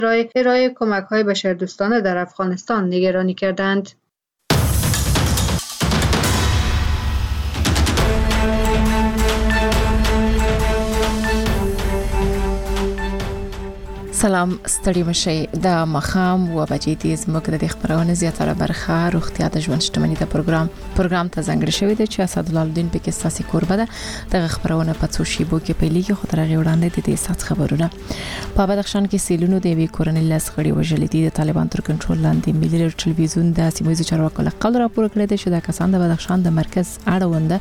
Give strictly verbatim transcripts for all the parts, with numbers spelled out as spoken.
برای ارائه کمک‌های بشردوستانه در افغانستان نگرانی کردند. سلام، ستړي مشئ. د مخام و بجې دې زموږ د خبرونه زیاتره برخه روغتیا د ژوند شتمنۍ د پروګرام پروګرام ته ځانګړی شوی دی چې اسدالله الدین پکې ستاسو کوربه ده. د خبرونه په څو شیبو کې پیلېږي، خو تر هغه وړاندې د دې سات خبرونه. په بدخشان کې سیلونو د وی کورنۍ لاس غړي وژل دي. د طالبان تر کنټرول لاندې ملي ټلویزیون د سیمایي چارواکو له قول راپور کړی دی چې د کسان د بدخشان د مرکز اړونده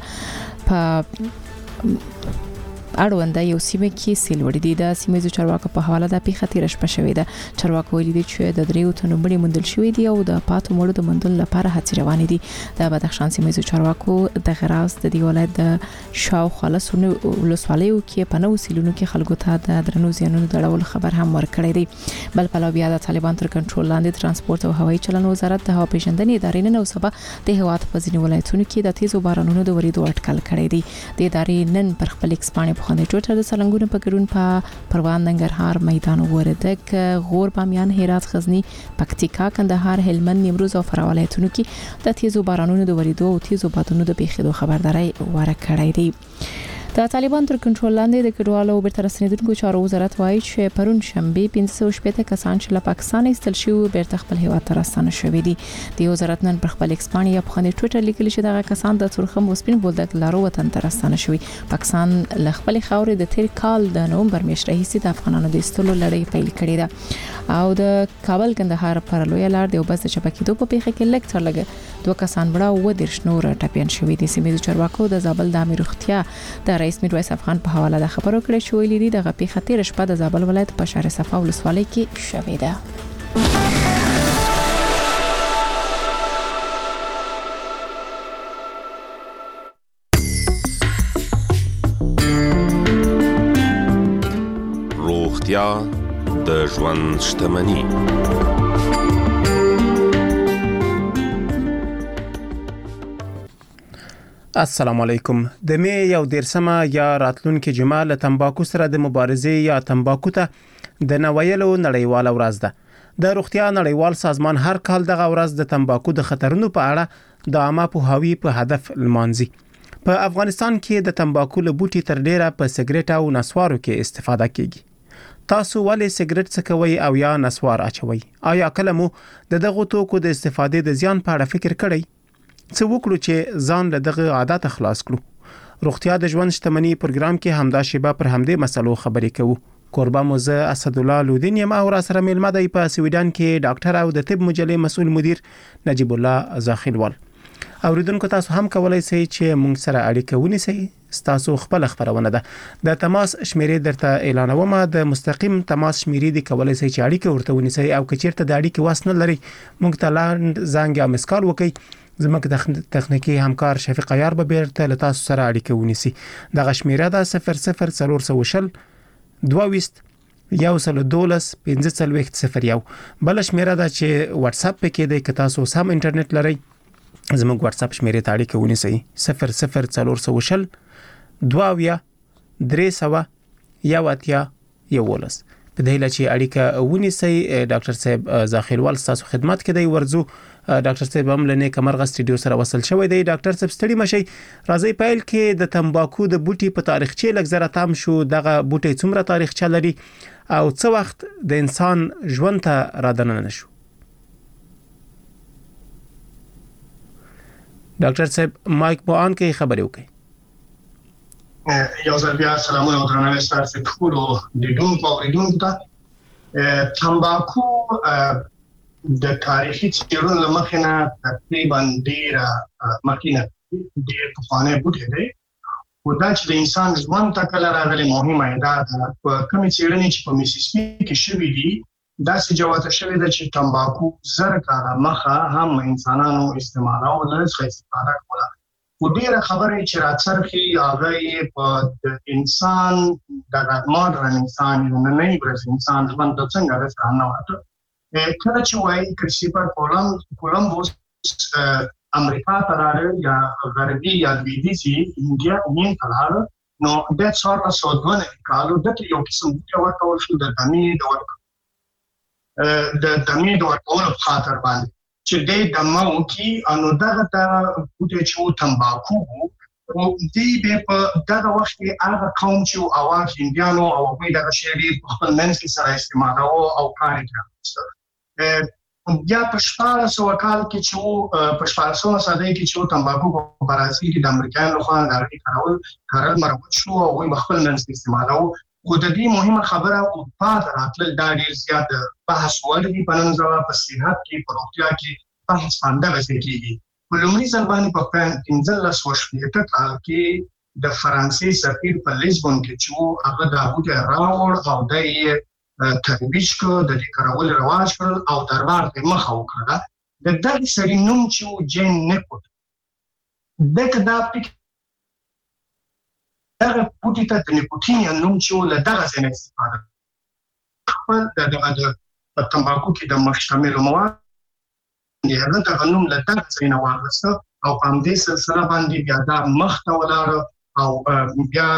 په اړونده یو سیمه کې سیل وړي دي. د سیمایي چارواکو په حواله د پیښه تیر شپه شوې ده. چارواکو ویلي دي چې د دریو تنو مړي موندل شوې دي او د پاتو مړو د موندل لپاره هڅې روانې دي. د بدخشان سیمایي چارواکو د غراس د دی ولایت د شاوخوا لسونو ولسوالیو کې په نو سیلونو کې خلکو ته د درنو زیانونو د ډول خبر هم ورکړی دی. بل په لو بیا د طالبان تر کنټرول لاندې ترانسپورت او هوایي چلن وزارت د هوا پیژندنې ادارې نن او سبا د هواد په ځینې ولایتونو کې د تیزو بارانونو د وریدو اټکل کړی دی. د ادارې نن پر خپل ایکسپانې په خنې ټوټر د سلنګونو په ګډون په پروان، ننګرهار، میدان وردګ، غور، بامیان، هرات، غزنی، پکتیکا، کندهار، هلمند، نیمروز او فراه ولایتونو کې د تیزو بارانونو د وریدو او تیزو بادونو د پیښېدو خبرداري ورکړې دي. د طالبان تر کنټرول لاندې د کډوالو او بیرته راستنیدونکو چارو وزارت وایي چې پرون شنبه پنځه سوه شپږ کسان چې له پاکستان ایستل شوي بیرته خپل هیواد ته راستانه شوي دي. د وزارت نن پر خپل ایکسپانې یا په خنې ټویټر لیکلي چې دغه کسان د تورخم وسپین بولدک لارو وطن ته راستانه شوي. پاکستان له خپل خاورې د تیر کال د نومبر میاشتې راهیسې د افغانانو د ایستلو لړۍ پیل کړې ده او د کابل کندهار پر لوی لار د وبس د چپکیدو په پیښه کې لږ تر لږه دوه کسان بڑا و درش نور ټاپین شوي دي. سیمایي چارواکو د زابل د امیر روغتیا د رئیس میرویس افغان په حواله د خبرو کړې چې ویلي دي دغه پیښه تیر شپه د زابل ولایت په شهر صفا ولسوالۍ کې شوې ده. روغتیا د ژوند شتمنۍ. السلام علیکم. د می یو دیرسمه یا راتلونکي جمعه له تمباکو سره د مبارزې یا تمباکو ته د نویلو نړیواله ورځ ده. د روغتیا نړیوال سازمان هر کال دغه ورځ د تمباکو د خطرونو په اړه د عامه پوهاوي په هدف لمانځي. په افغانستان کې د تمباکو له بوټي تر ډیره په سیګریټ او نسوارو کې استفاده کیږي. تاسو ولې سیګریټ څکوئ او یا نسوار اچوئ؟ آیا کله مو د دغه توکو د استفادې د زیان په اړه فکر کړی؟ څه وکړو چې ځان له دغه عادت خلاص کړو؟ روغتیا د ژوند شتمنۍ پروګرام کې همدا شیبه پر همدې مسلو خبرې کوو. کوربه مو زه اسدالله الدین یم او را سره میلمه دی په سویډن کې ډاکټر او د طب مجلې مسؤل مدیر نجیب الله زاخیلوال. اوریدونکو تاسو هم کولای شئ چې موږ سره اړیکه ونیسئ. تاسو خپل خبرونه ده د تماس شمیرې درته اعلانوم. د مستقیم تماس شمیرې دی کولای شئ چې اړیکه ورته ونیسئ او کچیرته د اړیکې واس نه لري موږ ته لاند زنګ یا مسکال وکړئ. زموږ تخنیکی همکار شفیق عیار به بیرته له تاسو سره اړیکه ونیسي. دغه شمیره ده صفر صفر څلور سوه شل دوه ویشت یو سل دولس پنځه څلوېښت صفر یو. بل شمیره ده چې واتس اپ پکې دی که تاسو سم انټرنیټ لرئ زموږ واتس اپ شمیرې ته اړیکه ونیسئ. صفر صفر څلور سوه شل دوه اویا درې سوه یو اتیا یولس. په دې لچې اړیکه ونیسئ. ډاکټر صاحب زاخیلوال تاسو خدمت کې دی. ورزو ډاکټر صاحب هم له نیکمرغه سټډیو سره وصل شوی دی. ډاکټر صاحب ستړي مشئ. راځي پیل کې د تمباکو د بوټي په تاریخچه لږ زره تام شو. دغه بوټي څومره تاریخچه لري او څه وخت د انسان ژوند ته را دننه شو؟ ډاکټر صاحب مایک مو آن کې خبرې وکړئ. یو ځل بیا سلامونه او درناوی ستاسو ټولو لیدونکو او اوریدونکو ته. تمباکو د تاریخي څېړنو له مخې نه تقریبا ډېره مخکې نه ډېر پخوانی بوټی دی. خو دا چې د انسان ژوند ته کله راغلی مهمه دا ده. په کومې څېړنې چې په میسیسپي کې شوي دي داسې جواته شوې ده چې تمباکو زر کاله مخه هم انسانانو استعمالاو له څخه استفاده کوله. خو ډېره خبرې چې راڅرخي هغه یې په د انسان دغه ماډرن انسان نننۍ ورځ انسان ژوند ته څنګه رسېدلی ننوته. کله چې وایي کریسټوفر کولمبوس امریکا ته راغی یا غربي یا لویدیځي انډیا هند ته راغی نو د څوارلس سوه دوه نوي کالو دلته یو قسم بوټی ورکول شو د دانې د ورکړو د دمې د ورکولو په خاطر باندې چې د دمو کې انو دغه ته بوټي چې تمباکو او دې په دغه وخت کې هغه قوم چې اواز هندیانو او په دغه شری په خپل منځ کې سره استعمالو او کار کوي. بیا په شپږ سوه کال کې چې په شپږ سوه صدۍ کې چې تمباکو په برازیل کې د امریکایانو لخوا د کارول کارل مروج شو او په خپل منځ کې استعمالو. خو د دې مهمه خبره او پات راتل دا ډیر زیات بحث ولري په نن ځواب په صحت کې په روغتیا کې بحث باندې وکړي. په لومړي ځل باندې په پنځلس سوه شپږ کال کې د فرانسې سفیر په لیزبون کې چې هغه د بوټي راوړ او د یې ترویج کړ، د دې کارول رواج کړ او دربار ته مخه وکړه. د دغه سړي نوم چې جین نیکوټ دغه د اپلیک دغه بوټي ته د نیکوټین نوم چې له دغه څخه استفاده خپل دغه د تمباکو کې د مشتمل مواد یې دغه نوم له دغه څخه واغسته او په دې سلسله باندې بیا د مخته ولاړ او بیا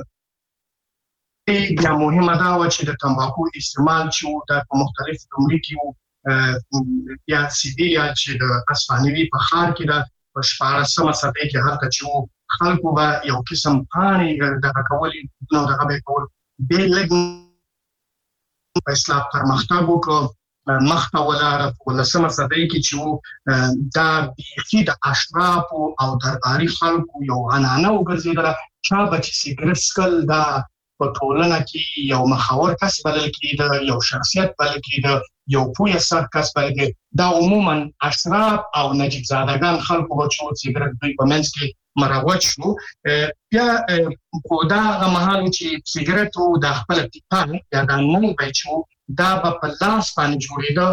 بیا مهمه دا و چې د تمباکو استعمال چې د مختلف عمري کې بیا سیبیا چې د اسپانوي په ښار کې د په شپاړسمه صدۍ کې هلته چې خلکو به یو قسم پاڼې دغه کولې نو دغه به کول بې لږ په اصلاح پرمختګ وکړو مخته ولاړه په اوولسمه صدۍ کې چې دا بیخي د اشرافو او درباري خلکو یو عنعنه وګرځېدله چا به چې سګرټ څښل دا په ټولنه کې یو مخاور کس بلل کېده، یو شخصیت بلل کېده، یو پوه سر کس بلل کېده. دا عموما اشراف او نجیب زادگان خلکو به چې سګرټ دوی په منځ کې مروج شو. بیا په دغه مهال چې سګرټ د خپل ابتکار یا د نن بچو دا په لاس باندې جوړېده.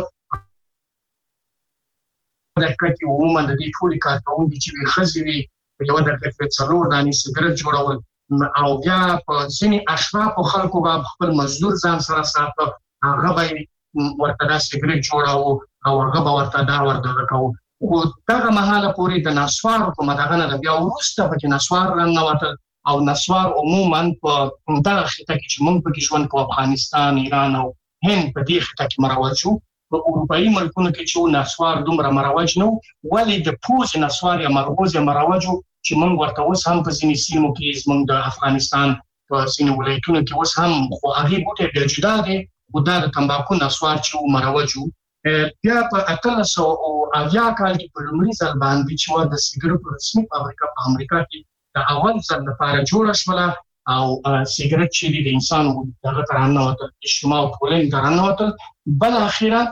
دا کټي عموما د دې ټول کارکونکي چې خزي وي یو د څلور دانې سګرټ جوړول او بیا په ځینې اشرافو خلکو به خپل مزدور ځان سره ساته، هغه به ورته دا سګرټ جوړاوه او هغه به ورته دا ورته کوو. خو دغه مهاله پورې د نسوارو په مدغه نه بیا وروسته پکې نسوار راننوتل او نسوار عموما په دغه خطه کې چې موږ پکې ژوند کوو افغانستان، ایران او هند په دې خطه کې مروج شو. په اروپایي ملکونو کې چې نسوار دومره مروج نه و، ولې د پوز نسوار یا مرغوز مروج چې موږ ورته اوس هم په ځینې سیمو کې زموږ د افغانستان په ځینې ولایتونو کې اوس هم خو هغې بوټی بیا جدا دی خو دا د تمباکو نسوار چې مروج و. بیا په اتلس سوه اویا کال کې په لومړي ځل باندې چې د سګرټو رسمي فابریکه په امریکا کې د اول ځل لپاره جوړه شوله او سګرټ چې د انسان دغه ته راننوتل، اجتماع او ټولنې ته راننوتل. بالاخره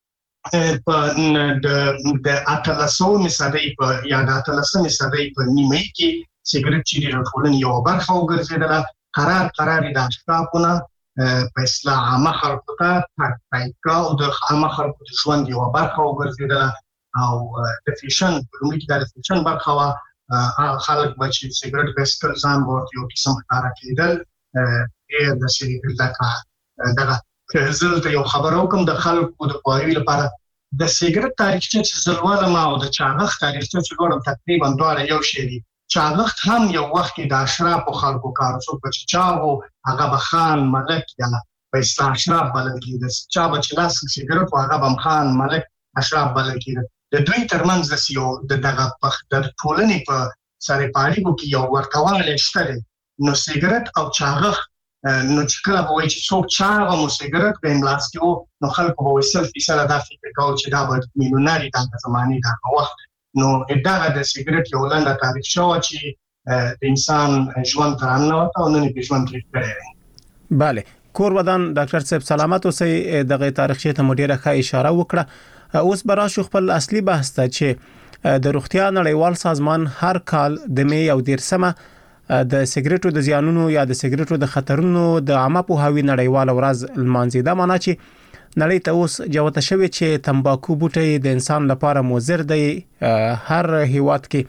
په د اتلسمې صدۍ په یا د اتلسمې صدۍ په نیمایي کې سګرټ چې د ټولنې یوه برخه وګرځېدله. قرار قرار د اشرافونه په اصطلاح عامه خلکو ته تطبیق او د عامه خلکو د ژوند یوه برخه وګرځېدله او د فیشن په لومړي کې دا د فیشن برخه وه. خلک به چې سګرټ به څښل ځان به ورته یو قسم ښکاره کېدل. ډېر داسې لکه دغه زه دلته یو خبره وکړم د خلکو د پوهاوي لپاره. د سګرټ تاریخچه چې زه لولم او د چاغښت تاریخچه چې لولم تقریبا دواړه یو شی دي. چاغښت هم یو وخت کې د اشرافو خلکو کار و، څوک به چې چاغ و هغه به خان ملک یا په اصطلاح اشراف بلل کېده، چا به چې لاس سګرټ و هغه به هم خان ملک اشراف بلل کېده. د دوی ترمنځ داسې یو د دغه د ټولنې په سرې اړیکو کې یو ورته شته دی. نو سګرټ او چاغښت نو چې کله به وایي چې څوک چاغ او سګرټ به یې ملاس کې و نو خلکو به وایي سل فیصده دا فکر کوو چې دا به میلیونر دغه زمانې دغه وخت. نو دغه د سګرټ یو لنډه تاریخچه وه چې د انسان ژوند ته راننوته او نن یې په ژوند کې کړی دی. بله، کور ودان ډاکټر صاحب سلامت اوسئ. دغه تاریخچې ته مو ډېره ښه اشاره وکړه. اوس به راشو خپل اصلي بحث ته چې د روغتیا نړیوال سازمان هر کال د می یو دېرشمه د سګرټو د زیانونو یا د سګرټو د خطرونو د عامه پوهاوي نړیواله ورځ لمانځي. دا معنی چې نړۍ ته اوس جوته شوې چې تمباکو بوټی د انسان لپاره مضر دی. هر هیواد کې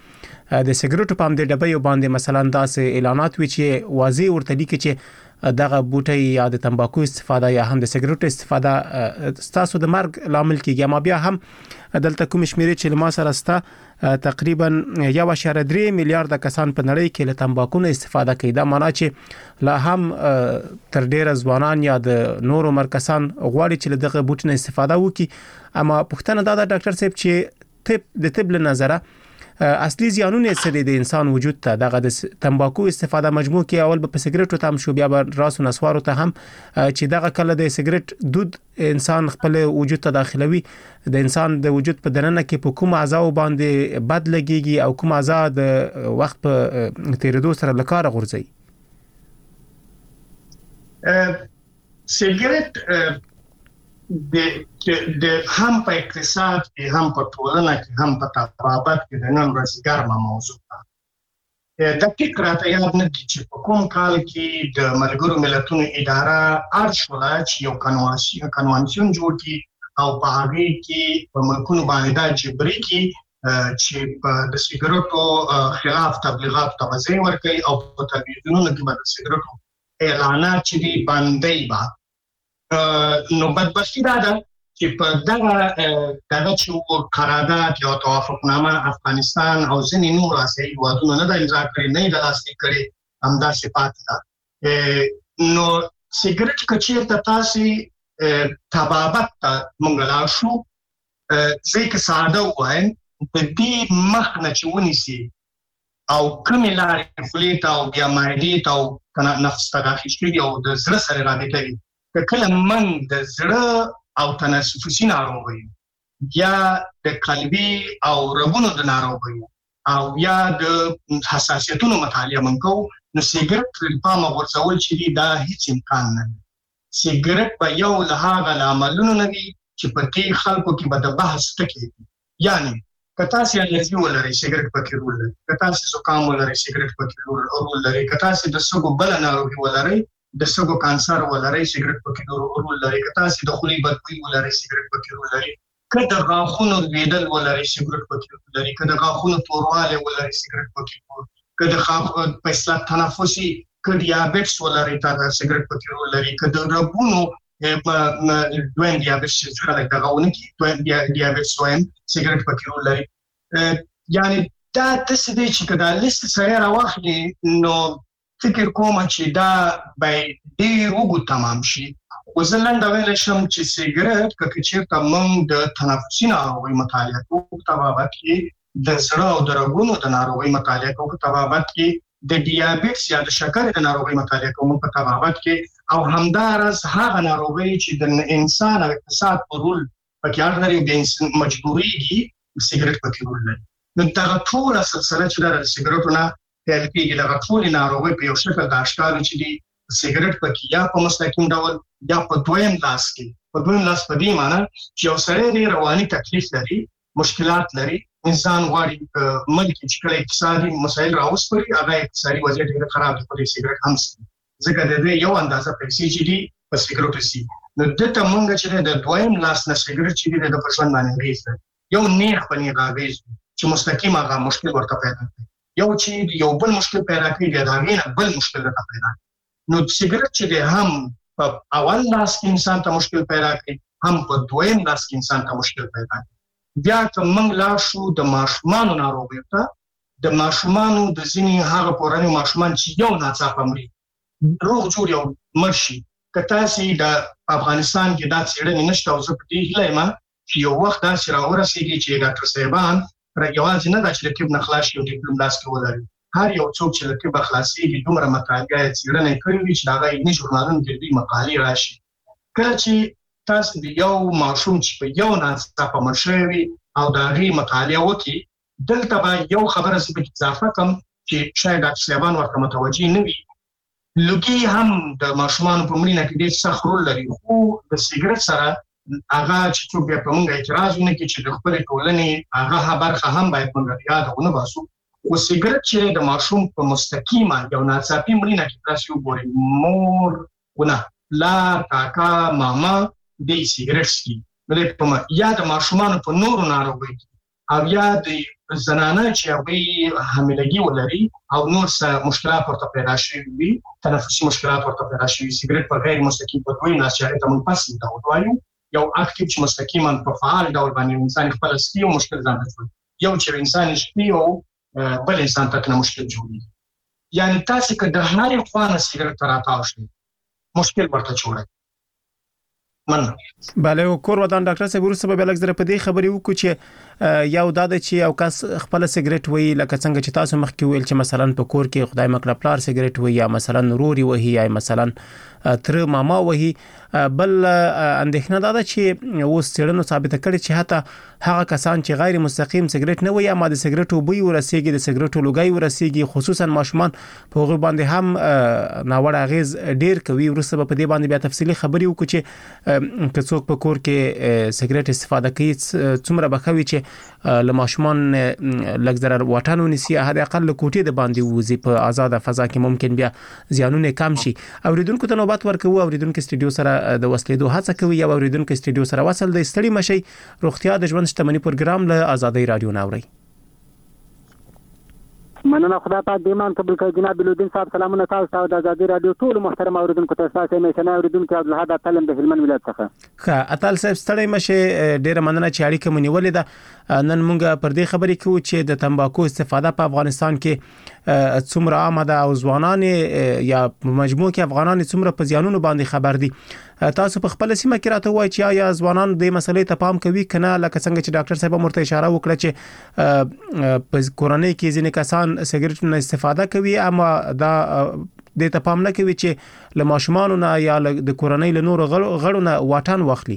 د سیګریټو په هم د ډبې باندې مثلا داسې اعلانات وی چې واضح ورته لیکي چې دغه بوټي یا د تمباکو استفاده یا هم د سیګریټو استفاده ستاسو د مرګ لامل کیږي. ما بیا هم دلته کوم شمیرې چې لما سره ستا تقریبا یو اشاریه درې میلیارډ کسان په نړۍ کې له تمباکو نه استفاده کوي. دا معنی چې لا هم تر ډیره ځوانان یا د نورو مرکزان غواړي چې دغه بوټي نه استفاده وکړي. اما پښتنه دا د ډاکټر صاحب چې طب د طب له نظره اصلي زیانونه څه دي د انسان وجود ته دغه د تمباکو استفاده مجموع کې اول په سیګریټو تام شو بیا به راسو نسوارو ته هم چې دغه کله د سیګریټ دود انسان خپل وجود ته داخلوي د انسان د وجود په دننه کې په کوم اعضاء باندې بد لګيږي او کوم اعضاء د وخت په تیریدو سره لکاره غورځي. سیګریټ د د هم په اقتصاد کې هم په ټولنه کې هم په تطبیقات کې د نن ورځې ګرمه موضوع ده. د فکر راته یاد نه دي چې په کوم کال کې د ملګرو ملتونو اداره ارشوله چې یو کنوانسیون کنوانسیون جوړ کړي او په هغه کې په ملکونو باندې دا جبري کې چې په د سیګریټو خلاف تبلیغات توزیع ورکړي او په تلویزیونونو کې د سیګریټو اعلانات چې باندې با نو بدبختی دا ده چې په دغه دغه چې قرارداد یا توافقنامه افغانستان او ځینې نور آسیایي هېوادونو نه د امضا کړې نه د لاسلیک کړې همداسې پاتې ده. نو سیګریټ که چېرته تاسې طبابت ته موږ لاړ شو زه یې که ساده ووایم د دې مخ نه چې ونیسي او کومې لارې خولې ته او بیا معدې ته او نفس ته داخل کېږي او د زړه سره رابطه وي که کله من د زړه او تنفسي ناروغیو یا د قلبي او رګونو د ناروغیو او یا د حساسیتونو مطالعه من کوو نو سیګریټ له پامه غورځول چې دي دا هیڅ امکان نه لري. سیګریټ به یو له هغه عملونو نه وي چې په دې خلکو کې به د بحث ټکی وي. یعنی که تاسې الرجي ولرئ سیګریټ پکې رول لري، که تاسې زکام ولرئ سیګریټ پکې رول لري، که تاسې د سږو بله ناروغي ولرئ د سږو کانسر ولرئ سیګریټ پکې رول لري، که تاسې د خولې بدبوي ولرئ سیګریټ پکې رول لري، که د غاښونو لویدل ولرئ سیګریټ پکې رول لري، که د غاښونو توروالی ولرئ سیګریټ پکې رول، که د په اصطلاح تنفسي که ډیابیټس ولرئ سیګریټ پکې رول لري، که د رګونو دویم ډیابیټس چې خلک دغه ونه کړي دویم ډیابیټس دویم سیګریټ پکې رول لري. یعنی دا داسې دی چې که دا لیست سړی راواخلي نو فکر کوم چې دا به ډېر اوږد تمام شي. خو زه لنډه ویلی شم چې سیګریټ که چېرته موږ د تنفسي ناروغۍ مطالعه کوو په طبابت کې د زړه او د رګونو د ناروغۍ مطالعه کوو په طبابت کې د ډیابیټس یا د شکرې د ناروغۍ مطالعه کوو په طبابت کې او همداراز هغه ناروغۍ چې د انسان او اقتصاد په رول پکې اړه لري د مجبورېږي سیګریټ پکې رول لري. نو دغه ټوله سلسله چې ده د سیګریټو نه پیل کېږي دغه ټولې ناروغۍ په یو شکل د اشکالو چې دي سیګریټ پکې یا په مستقیم ډول یا په دویم لاس کې په دویم لاس په دې معنی چې یو سړی ډېر رواني تکلیف لري مشکلات لري انسان غواړي ملک چې کله اقتصادي مسایل راوسپړي هغه اقتصادي وضعیت ډېر خراب دی په دې سیګریټ هم ځکه د دې یو اندازه پیسې چې دي په سیګریټو سي نو دته مونږ چې د دویم لاس نه سیګریټ چې دي د پښون باندې اغېز یو نیغ په نیغ اغېز چې مستقیم هغه مشکل ورته پیدا کوي یو چې یو بل مشکل پیدا کوي د هغې بل مشکل ورته پیدا کوي. نو سیګریټ چې دی هم په اول لاس کې انسان ته مشکل پیدا کوي هم په دویم لاس کې انسان ته مشکل پیدا کوي. بیا که موږ لاړ شو د ماشومانو ناروغیو ته د ماشومانو د ځینې هغه پورني ماشومان چې یو ناڅاپه مري روغ جوړ یو مړ شي که تاسې د افغانستان کې دا څېړنې نشته او زه په دې هیله یم چې یو وخت داسې راورسېږي چې ډاکټر صاحبان یوازې نه دا چې د طب نه خلاص شي او ډیپلوم لاس کې ولري هر یو څوک چې له طبه خلاصېږي دومره مطالعه یې څېړنه یې کړې وي چې د هغه علمي ژورنالونو کې دوی مقالې راشي. کله چې تاسو د یو ماشوم چې په یو ناڅاپه مړ شوی وي او د هغې مطالعه وکړي دلته به یو خبره زه پکې اضافه کړم چې شاید ډاکټر صاحبان ورته متوجه نه وي لوګي هم د ماشومانو په مړینه کې ډېر سخت رول لري خو د سیګریټ سره هغه چې څوک بیا په موږ اعتراض ونه کړي چې د خپلې ټولنې هغه برخه هم باید موږ یاده ونه باسو. خو سیګریټ چې د ماشوم په مستقیمه یو ناڅاپي مړینه کې تاسې وګورئ مور ونه پلار کاکا ماما دی سیګریټ څکي نو دی په یا د ماشومانو په نورو ناروغیو کې او یا د زنانه چې هغه حاملګي ولري او نور څه مشکلات ورته پیدا شي وي تنفسي مشکلات ورته پیدا شي سیګریټ په غیر مستقیم په دوی ناشې ته منفصل ډول وایو یو اکټیو چې مستقیما په فعال ډول باندې انسان خپل سپي او مشکل ځان ته یو چې انسان سپي او بل انسان ته مشکل جوړي یعنی تاسو که د هر خوانه سیګریټ راتاو شي مشکل ورته جوړي من bale کور ودان ډاکټر صاحب ورسره به لږ زره په دې خبرې وکړو چې یو داده چې یو کس خپل سیګریټ وي لکه څنګه چې تاسو مخکې ویل چې مثلا په کور کې خدای مکړه پلار سیګریټ وي یا مثلا نوروري وي یا مثلا تر ماما وي بل اندېښنه ده چې اوس څېړنو ثابت کړي چې حتی هغه کسان چې غیر مستقیم سیګریټ نه وي یا د سیګریټو بوی ورسیږي د سیګریټو لوګي ورسیږي خصوصا ماشومان په هغه باندې هم ناوړه اغیز ډیر کوي ورسره په دې باندې بیا تفصیلی خبرې وکړو چې که څوک په کور کې سیګریټ استفاده کوي څومره بخوي چې لماشومان لږ ضرر واټن ونیسي هدا اقل کوټې د باندې وزي په آزاد فضا کې ممکن بیا زیانونه کم شي اوریدونکو ته نوبت ورکوي اوریدونکو استډیو سره د وسلیدو هڅه کوي یا اوریدونکو استډیو سره وصل د استړي مشي روغتیا د ژوند شتمنۍ پروګرام له آزادۍ رادیو ناوړي مننه خدا پاک دیمان قبول کړي جناب بلودین صاحب سلامونه تاسو ته د آزادۍ رادیو ټول محترم اوریدونکو ته تاسو مې شنه اوریدونکو عبدالحد اتلم د هلمند ولایت څخه ښه اتل صاحب ستړی مشه ډیره مننه چې اړیکه مونږ ولې ده نن مونږ پر دې خبرې کوو چې د تمباکو استفاده په افغانستان کې څومره عامه ده او ځوانان یا مجموع کې افغانان څومره په زیانونو باندې خبر دي تاسو په خپل سیمه کې راته وایي چې یا ځوانان د مسلې ته پام کوي کنه لکه څنګه چې ډاکټر صاحب مرته اشاره وکړه چې په کورونی کې ځینې کسان سیګریټ نه استفاده کوي اما دا د ته پام نه کوي چې له ماشومان نه یا د کورونی له نور غړو نه واټن واخلي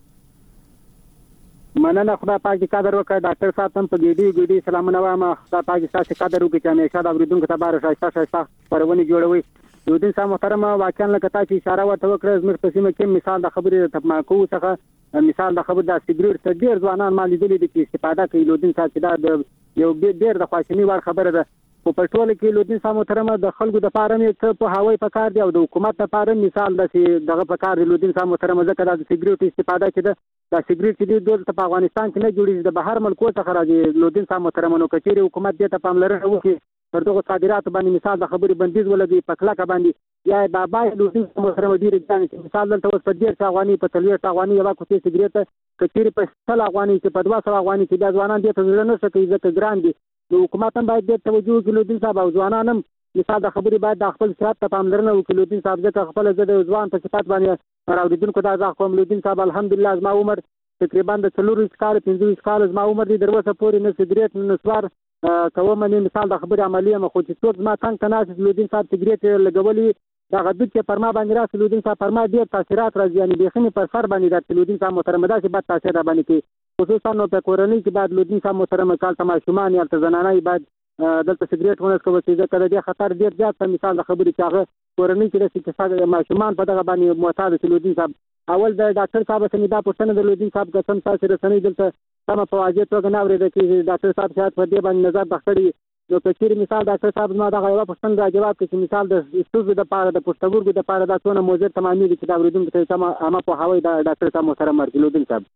مننه خدا پاک دې قدر وکړه ډاکټر صاحب تم په ګډي ګډي سلامونه وایم خدا پاک تاسو قدر وکړي چې همیشه د اوریدونکو ته بار شایسته شایسته پرونی جوړوي یودین صاحب محترم واقعا لکه تاسو اشاره ورته وکړه زموږ په سیمه کې مثال د خبرې تماکو څخه مثال د خبر د سیګریټ ته ډیر ځوانان مال لیدلې دي چې استفاده کوي لودین صاحب چې دا یو ډیر د خواشنی وړ خبره ده په پټول کې لودین صاحب محترم د خلکو د پاره مې ته په هوای په کار دی او د حکومت لپاره مثال د دغه په کار دی لودین صاحب محترم ځکه د سیګریټ استفاده کې د سیګریټ چې د دولت په افغانستان کې نه جوړیږي د بهر ملکو څخه راځي لودین صاحب محترم نو کچېری حکومت دې ته پاملرنه وکړي پر دغه صادرات باندې مثال د خبرې بندیز ولګي په کلاکه باندې یا بابا لودین صاحب محترم ډیر ځان مثال دلته اوس په ډیر افغاني په تلوير افغاني یو کوڅه سیګریټ کچېری په سل افغاني چې په دوه سل افغاني چې د ځوانان دې ته ځل نه سکي ځکه ګران دي نو حکومت هم باید دې توجه وکړي لودین صاحب او ځوانان هم مثال د خبرې باید د خپل صحت ته پاملرنه وکړي لودین صاحب ځکه خپل زده ځوان په صفات باندې راوړیدونکو دا ځکه کوم لودین صاحب الحمدلله زما عمر تقریبا د څلور کال پنځه کال زما عمر دې دروسه پورې نه سیګریټ نه سوار کوم نه مثال د خبرې عملیه مخ چې څوک ما څنګه تناسب لودین صاحب سیګریټ لګولي دا غدود چې پرما باندې راس لودین صاحب پرما ډیر تاثیرات راځي یعنی بخنی پر سر باندې د لودین صاحب محترم دا چې بد تاثیر را باندې کوي خصوصا نو په کورنۍ کې بعد لودین صاحب محترم کال تماشومان یا زنانای بعد دلته سیګریټ ونه کوي چې کله د خطر ډیر زیات مثال د خبرې چې هغه کورنۍ کې د سیګریټ ماشومان په دغه باندې معتاد لودین صاحب اول د ډاکټر صاحب څخه دا پوښتنه د لودین صاحب قسم تاسو رسنۍ دلته سم په واجب توګه نه اورېده چې ډاکټر صاحب شاید په دې باندې نظر بخړي نو په چیرې مثال ډاکټر صاحب ما دا غوښتنه پوښتنه را جواب کړي مثال د استوز د پاره د پښتورګو د پاره دا څونه موزه تمامي چې دا اوریدونکو ته سم اما په هوای د ډاکټر صاحب محترم لودین صاحب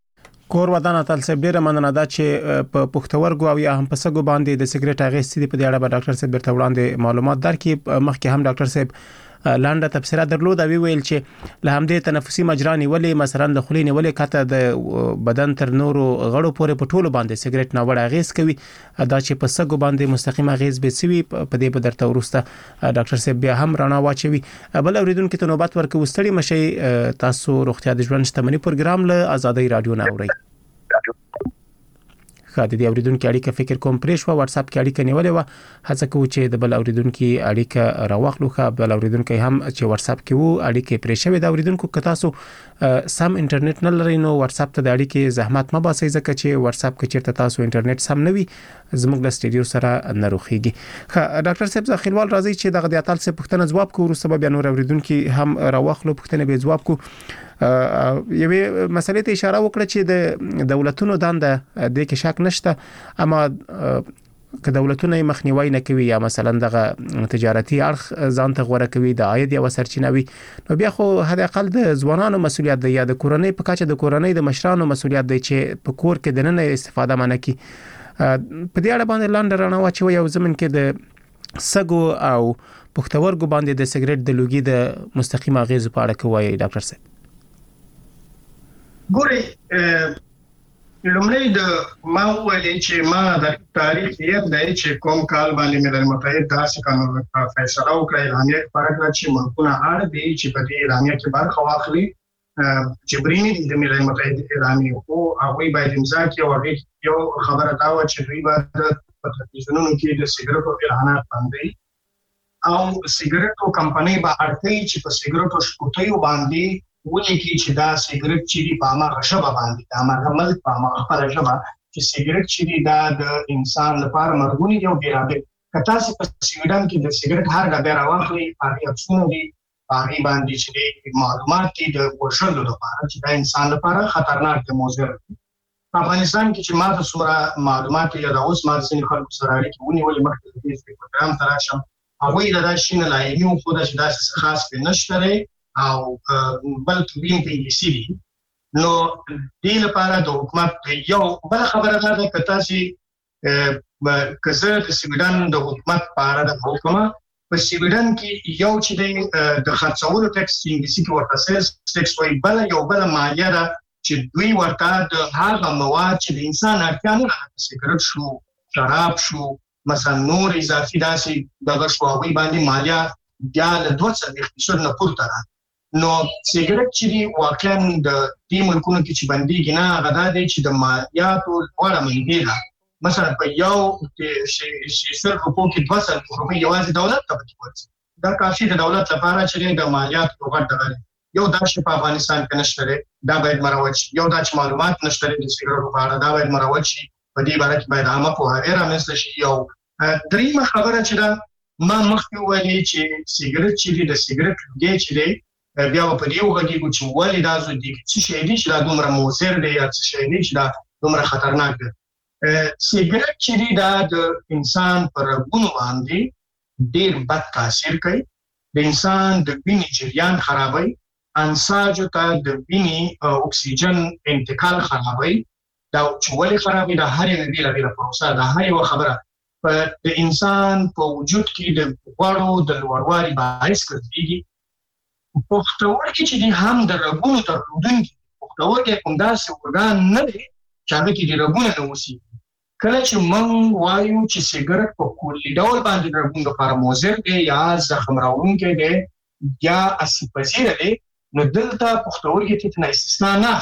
کور ودان اتل صاحب ډیره مننه ده چې په پښتورګو او یا هم په سګو باندې د سیګریټ اغېز سړي په دې اړه ډاکټر صاحب برته وړاندې معلومات درکې مخکې هم ډاکټر صاحب لاندې تفسیرات درلود او ویل چې له همدې تنفسي مجرا نیولې مثلا د خولې نیولې کته د بدن تر نورو غړو پورې په ټولو باندې سیګریټ نه وړ اغیز کوي دا چې په سګو باندې مستقیم اغیز به سوي په دې په درته ورسته ډاکټر صاحب بیا هم رانا واچوي بل اوریدونکو ته نوبت ورکو ستړي مشي تاسو روغتیا د ژوند شتمنۍ پروګرام له آزادۍ رادیو نه اوري خاطر دی اوریدونکو اړیکه فکر کوم پرېښ و واتس اپ کې اړیکه نیولې و هڅه کوو چې د بل اوریدونکو اړیکه راوخلو خو بل اوریدونکو هم چې واتس اپ کې وو اړیکه پرې شوی د اوریدونکو که تاسو سم انټرنیټ نه لرئ نو واتس اپ ته د اړیکه زحمت ما باسي ځکه چې واتس اپ کې چیرته تاسو انټرنیټ سم نه وي زموږ د سټډیو سره نه روخيږي خا ډاکټر صاحب ځخیلوال راځي چې دغه د اتل څخه پوښتنه جواب کوو سبب بیا نور اوریدونکو هم راوخلو پوښتنه به جواب کوو یوه مسلې ته اشاره وکړه چې د دولتونو دنده د کې شک نشته اما که دولتونه مخنیوي نه کوي یا مثلا دغه تجارتي اړخ ځان ته غوړه کوي د عاید یا سرچینه وي نو بیا خو حد اقل د ځوانانو مسولیت دی یا د کورنۍ په کاچه د کورنۍ د مشرانو مسولیت دی چې په کور کې د نن استفاده منه کی په دې اړه باندې لاندې رانه واچوي او زمون کې د سګو او پښتورګو باندې د سیګریټ د لوګي د مستقیم اغیز په اړه کوي ډاکټر صاحب ګوري لومړی د ما ویلې چې ما د تاریخ یې د چې کوم کال باندې ملل متحد داسې قانون فیصله وکړه اعلامیه فرق چې ملکونه اړ دي چې په دې اعلامیه کې برخه واخلي جبرینی د ملل متحد اعلامیه او هغه باید امضا کړي او هغه یو خبره دا و چې دوی باید په تلویزیونونو کې د سیګریټو اعلانات باندې او سیګریټو کمپنۍ به اړتي چې په سیګریټو شپوتیو باندې ولې کې چې دا سیګریټ چې دی په ما غشبه باندې دا ما ملک په ما خپل ژبه چې سیګریټ چې دی دا د انسان لپاره مرګونی یو بیرابه کته چې په سویډن کې د سیګریټ هر ډبه راوخلي هغه افسونه دي هغه باندې چې معلومات دي د وشلو لپاره چې دا انسان لپاره خطرناک موضوع په افغانستان کې چې ما د سوره معلومات یا د اوس ما د سن خلکو سره اړیکې ونی ولې مخکې د دې پروګرام تراشم هغه دا شینه لایمي او خو دا چې دا خاص په نشته او بلکې وین په انګلیسي دي نو دې لپاره د حکومت یو بل خبره ده چې کته چې کزه د سویډن د حکومت په اړه د حکومت په سویډن کې یو چې د خرڅولو ټیکس انګلیسي کې ورته سیلز ټیکس وایي بل یو بل مالیه ده چې دوی ورته د هغه مواد چې د انسان اړتیا نه لري سیګریټ شو شراب شو مثلا نور اضافي داسې دغه شوابي باندې مالیه بیا د دوه څلوېښت فیصد نه پورته ده نو سیګریټ چې دی واقعا د دې ملکونو کې چې بنديږي نه غدا دی چې د مالیاتو وړه منګي ده مثلا په یو چې چې سر په کې دوه سل روپۍ یوازې دولت ته ورکړي دا کافي د دولت لپاره چې د مالیاتو وغړ دغه یو دا چې په افغانستان کې نشته دا باید مروج یو دا چې معلومات نشته د سیګریټو په اړه دا باید مروج شي په دې باندې باید عامه په هغه رامنځته شي یو دریمه خبره چې دا ما مخکې ویلي چې سیګریټ چې د سیګریټ لوګي چې دی بیا په دې وګړي چې ولې دا زو دي چې شي دي چې دا دومره موثر دی یا چې شي دي چې دا دومره خطرناک دی سیګریټ چې دا د انسان پر غوږونو باندې ډېر بد تاثیر کوي د انسان د وینې جریان خرابوي انساجو ته د وینې اکسیجن انتقال خرابوي دا چې ولې خرابوي دا هر یو دی لپاره پروسه دا هر یو خبره په د انسان په وجود کې د غوړو د لوړوالي باعث کېږي پښتورګي چې دي هم د رګونو درلودونکي پښتورګي کوم داسې organ نه دی چې هغه کې د رګونو نه وسی کله چې موږ وایو چې سیګریټ په کلي ډول باندې د رګونو لپاره مضر دی یا زخم راوړونکی دی یا اسید پذیر دی نو دلته پښتورګي ته نه استثنا نه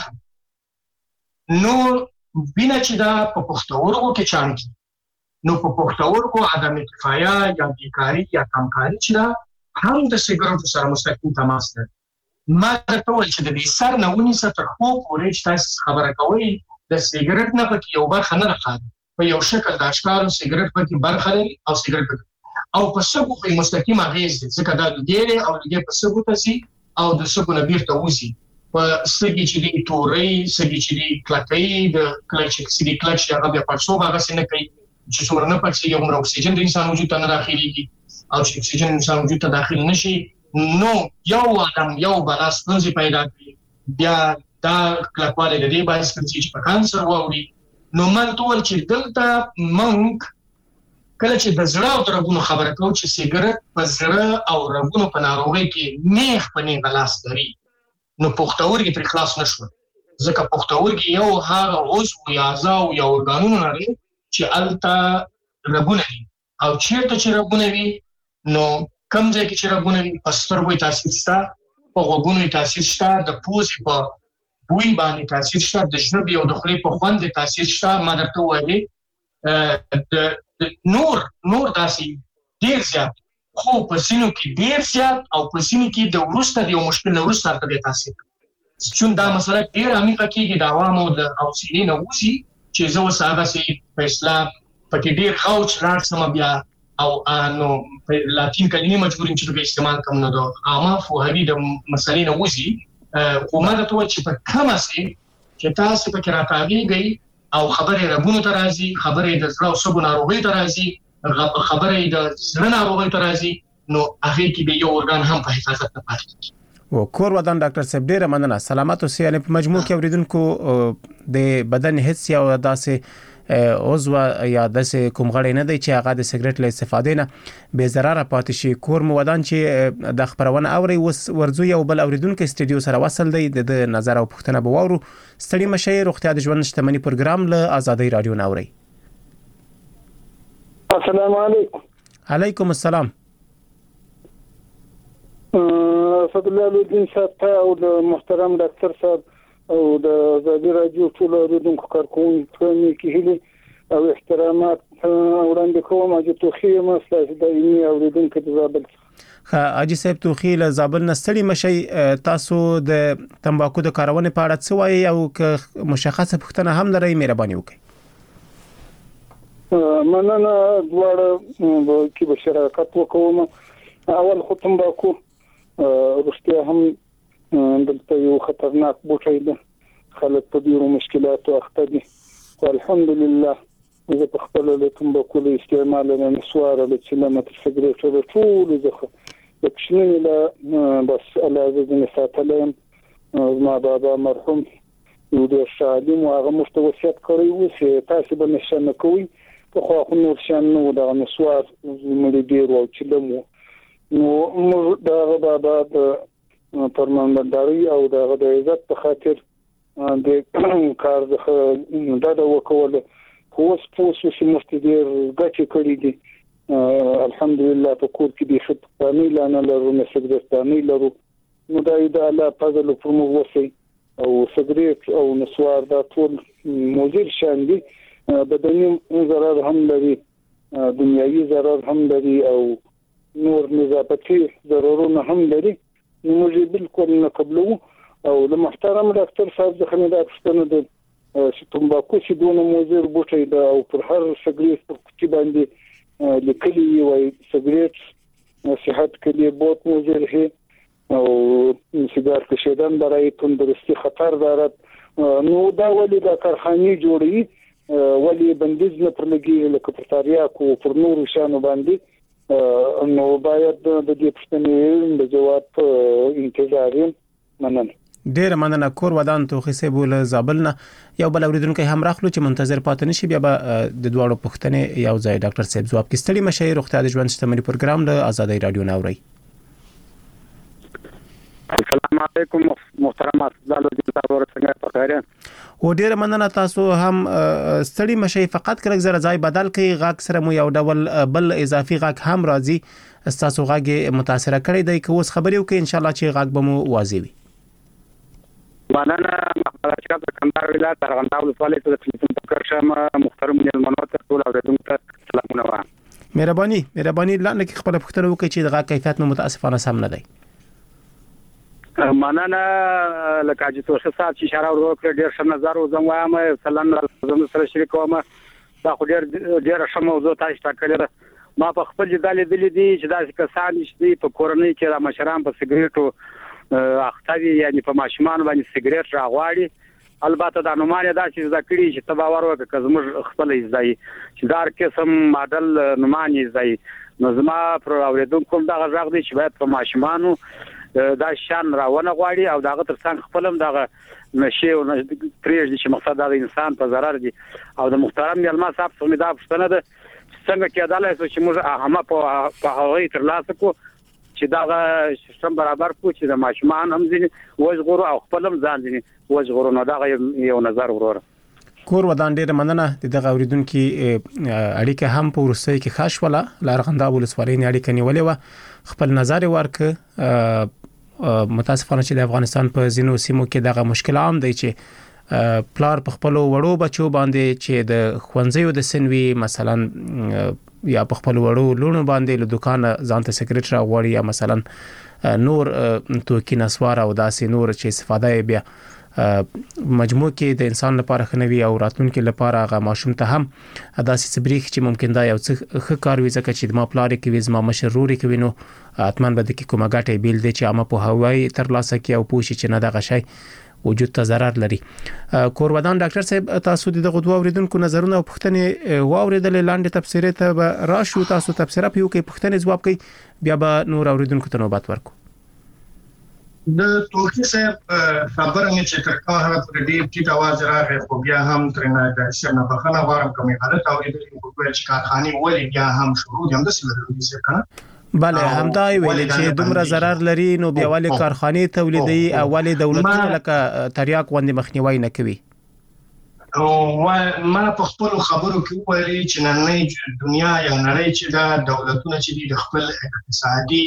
نو بنا چې دا په پښتورګو کې چانکی نو په پښتورګو عدم کفایه یا بیکاری یا کمکاری چې دا هم د سیګریټو سره مستقیم تماس لري ما درته وایي چې د دې سر نه ونیسه تر خو پورې چې تاسو خبره کوئ د سیګریټ نه پکې یو برخه نه راخاله په یو شکل د اشکالو سیګریټ پکې برخه لري او سیګریټ پکې او په سګو په مستقیم اغیز دي ځکه دا ډېر او ډېر په سګو ته سي او د سګو نه بیرته وځي په سګي چې دی تورې سګي چې دی کلکې د کلچ چې دی کلچ هغه په پښو هغه څنګه کوي چې څومره نه پکې یو مر اکسیجن د انسان وجود ته نه داخليږي او چې اکسیجن انسان وجود ته داخل نشي نو یو آدم یو بلاس ستونزې پیدا کوي بیا دا کلکواله د دې باعث کېږي چې په کانسر واوړي نو مال ټول چې دلته مونږ کله چې د زړه او د رګونو خبره کوو چې سیګریټ په زړه او رګونو په ناروغۍ کې نیغ په نیغ لاس لري نو پښتورګي پر خلاص نشو ځکه پښتورګي یو هغه عضو یا اعضاء یا ارګانونه لري چې الته رګونه دي او چیرته چې رګونه وي نو کوم ځای کې چې رګونه وي په سترګو تاثیر شته په غوږونو تاثیر شته د پوزې په بوی باندې تاثیر شته د ژبې او د خولې په خوند تاثیر شته ما درته وایي د نور نور داسې ډېر زیات خو په سینو کې ډېر زیات او په سینو کې د وروسته د یو مشکل نه وروسته د تاثیر چون دا مسله ډېر عمیقه کېږي د عوامو د او سینې نه وځي چې زه اوس هغه سي په اسلام پکې ډېر خوچ لاړ سم بیا او نو لاتین کلمې مجبورین چې په استعمال کوم نه دوه عامه فوهوي د مسلې نه وځي خو ما ته وایي چې په کومه سي چې تاسو په کې راټاګيږي او خبرې رګونو ته راځي، خبرې د زړه او سږو ناروغۍ ته راځي، خبرې د زړه ناروغۍ ته راځي، نو هغه کې به یو ورګان هم په حفاظت نه پاتې کیږي. و کور ودان ډاکټر صاحب ډیره مننه. سلامات اوسئ. یعنی په مجموع کې اوریدونکو د بدن هیڅ یو داسې عضو یا داسې کوم غړی نه دی چې هغه د سیګریټ له استفادې نه بې ضرره پاتې شي. کور مو ودان چې د خبرونه اوري وس ورزو یو بل اوریدونکو استډیو سره وصل دی د نظر او پوښتنه به وورو. ستړي مشي روغتیا د ژوند شتمنۍ پروګرام له آزادۍ رادیو نوري. السلام علیکم. علیکم السلام. اسد الله الدین صاحب او د محترم ډاکټر صاحب او د آزادۍ رادیو ټول اوریدونکو کارکونکو کې هیله او احترامات وړاندې کوم. اجي توخی مسله د علمي اوریدونکو د زابل ها اجي صاحب توخی له زابل نستړي مشي. تاسو د تمباکو د کارونې په اړه څه وایي او که مشخصه پوښتنه هم لرئ مهرباني وکړئ. مننه. دواړه کې به شراکت وکوم. اول خو تمباکو روغتیا هم دلته یو خطرناک بوټی دی، خلک په ډیرو مشکلاتو اخته دي. الحمدلله زه په خپل له تمباکو له استعمال نه نسواره له چلمه تر سیګریټو له ټول زخه د کښنې له بس علاوه د ساتلم. ما بابا مرحوم یو د شالیم او هغه مستوسیت کوي و چې تاسو به نشنه کوي په خو خو نور شان نو د نسوار مړي ډیر او چلمو نو موږ دا بابا د پرمانبرداري او د عزت په خاطر د کار د دا وکول خو سپوس چې مستدیر غچ کړی دي. الحمدلله په کور کې د خدمت نه لرو نه سګرټ لرو. نو دا د الله فضل پر موږ وسی او سګرټ او نسوار دا ټول موجود شان دي. بدني ضرر هم لري، دنیوي ضرر هم لري او نور نظافتي ضررونه هم لري. موږ بالکل نه قبلو او د محترم ډاکټر صاحب څخه دا پوښتنه ده چې تمباکو چې دونه موزر بوټي دا او پر هر سګریټ په کې باندې لیکلي وي سګریټ صحت کې له بوت موزر هي او سیګار کې شیدان برای تندرستی خطر دارد. نو دا ولې د کارخانه جوړي ولې بندیز نه پرلګي لکه په تاریاکو پر نور شانو باندې. نو باید د دې پښتنې د جواب انتظار مننه. ډیر مننه. کور ودان توخی سه بول زابل نه یو بل اوریدونکو هم راخلو چې منتظر پاتې نشي بیا به د دوړو پښتنې یو ځای ډاکټر صاحب جواب کې ستړي مشي روغتیا د ژوند شتمنۍ پروګرام له آزادۍ رادیو نوري. السلام علیکم محترم اسدالو دې تاسو ورڅنګه پکاره و ډیر مننه. تاسو هم ستړي مشي فقط کله زره ځای بدل کړي غاک سره مو یو ډول بل اضافي غاک هم راځي تاسو غاګه متاثر کړی دی که اوس خبرې وکړي ان شاء الله چې غاک به مو واضح وي. مننه. محمد اشرف د کندهار ولایت ارغنداب ولسوالۍ ته د ټلیفون په کرشم محترم مېلمنو ته ټول اوریدونکو ته سلامونه وایم. مهرباني مهرباني لاندې کې خپل پوښتنه وکړئ چې د غاک کیفیت مو متاسفانه سم نه دی. مننه. لکه چې تاسو صاحب چې اشاره وکړه ډیر ښه نظر وزم وایم سلام زم سره شریکوم. دا خو ډیر ډیر ښه موضوع تاسو ټاکلې ده. ما په خپل ځدل دي چې دا کسان چې په کورنۍ کې د مشران په سیګریټو اختوی یعنی په ماشومان باندې سیګریټ راغواړي. البته د نومانه دا چې ذکرې چې تباور وکړه کزمر خپل ځای چې دار قسم ماډل نومانه ځای نو زما پر اوریدونکو دا غږ دی چې باید په ماشومانو دا شان راونه غواړي او داغه ترڅنګ خپلم دغه نشي او پریږدي چې مقصد د انسان په ضرر دي. او د محترم یلما صاحب څخه دا پوښتنه ده څنګه کې عدالت چې موږ هم په په هغه تر لاسه کو چې دا سیستم برابر کو چې د ماشومان هم ځینې وژغورو او خپلم ځان ځینې وژغورو. نو دا یو نظر وروره. کور ودان ډیر مننه. د اوریدونکو اړیکه هم په ورسې کې خاص ولا لارغنداب ولسوالۍ نه اړیکه نیولې و خپل نظر ورک. متاسفانه چې د افغانستان په زینو سیمو کې دغه مشکل عام دی چې پلار په خپل وړو بچو باندې چې د خوانځیو د سنوي مثلا یا په خپل وړو لونو باندې له دکان ځانته سیګریټ راغوري یا مثلا نور توکي نسوار او داسې نور چې استفاده بیا مجموع کې د انسان لپاره خنوي او راتلونکو لپاره غو ماشوم ته هم داسې صبرېخ چې ممکن دا یو څه ښه کار وي ځکه چې د ما پلار کې وي زما مشروري کوي نو اتمن به د کومه ګټه بیل دي چې اما په هوای تر لاسه کې او پوښي چې نه دغه شی وجود ته ضرر لري. کورودان ډاکټر صاحب تاسو د غوډو اوریدونکو نظرونه او پوښتنې واوریدل، لاندې تفسیر ته راشو، تاسو تفسیر په یو کې پوښتنې جواب کوي، بیا به نور اوریدونکو ته نوبت ورکو. د توکي صاحب خبره نه چې تر کومه په دې ټیټ आवाज راغی، خو بیا هم ترنه د شنه بخنه غواړم کومه حالت اوریدل کوم چې کارخانه ولې بیا هم شروع هم د سیمه څه کنه. بله همدا ویل چې دومره ضرر لري، نو بیا ولې کارخانه تولیدي اولي دولتونه لکه تریاک وندې مخنیوي نه کوي. او ما په خپل خبرو کې ویلي چې نن دنیا یا نړۍ چې دا دولتونه چې د خپل اقتصادي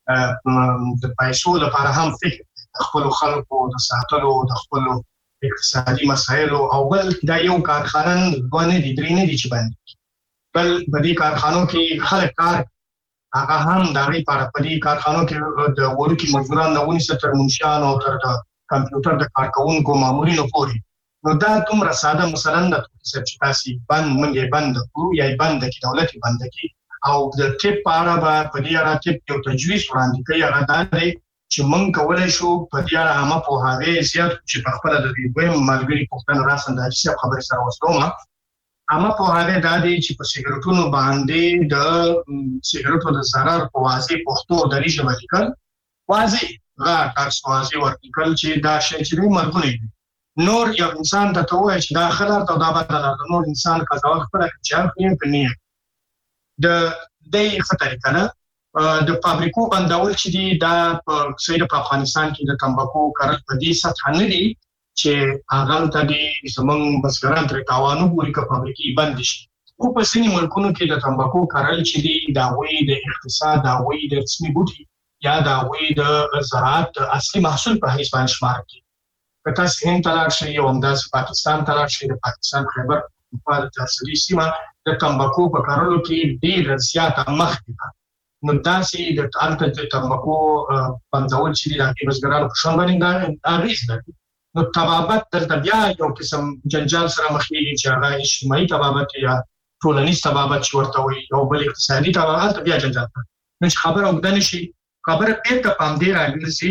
د پیسو لپاره هم فکر خپل خلکو د ساتلو د خپل اقتصادي مسایلو او بل دا یو کارخانه باندې د درې نه دي چې باندې بل بدی کارخانو کې خلک کار هغه هم د غي لپاره په دې کارخانو کې د ورکی مزدوران نه ونی ستر منشان او تر د کمپیوټر د کارکونکو مامورینو پورې. نو دا دومره ساده مثلا د چې تاسو بند منګي بند کو یا بند کې دولتي بند کې او د ټیپ پاره په دې اړه ټیپ یو تجویز وړاندې کوي، هغه دا دی چې موږ کولای شو په دې اړه عامه پوهاوی زیات چې په خپل د دې ویم ملګری پوښتنه راسند چې خبرې سره وسلومه عامه پوهاوی دا دی چې په سیګریټونو باندې د سیګریټو د ضرر په واضح پښتو درې ژبه لیکل واضح را تاسو واضح ورکړل چې دا شی چې مرګونه دي. نور یو انسان ته توای چې دا خلک ته دا بدل نور انسان کاوه خبره چې خپل پنیه د دې خطر کنه د فابریکو بندول چې دي دا په سویډ په افغانستان کې د تمباکو کارل په دې سطح نه دي چې هغه ته دي زمونږ بسګران تر تاوانو پورې کا فابریکې بند شي. خو په سینې ملکونو کې د تمباکو کارل چې دي دا وی د اقتصاد دا وی د رسمي بوټي یا دا وی د زراعت اصلي محصول په حساب باندې شمار کړي. کته سین تلار شي او همداس پاکستان تلار شي د پاکستان خیبر په تاسو سیمه د تمباکو په کارولو کې ډیر زیاته مخکې ده. نو داسې د تالته د تمباکو بندول چې د بزګرانو په شان باندې دا اغیز لري. نو تبابت د بیا یو قسم جنجال سره مخ کیږي چې هغه اجتماعي تبابت یا ټولنیز تبابت چې ورته وي او بل اقتصادي تبابت بیا جنجال ده. نو خبره وګدنه شي خبره بیرته پام دی راځي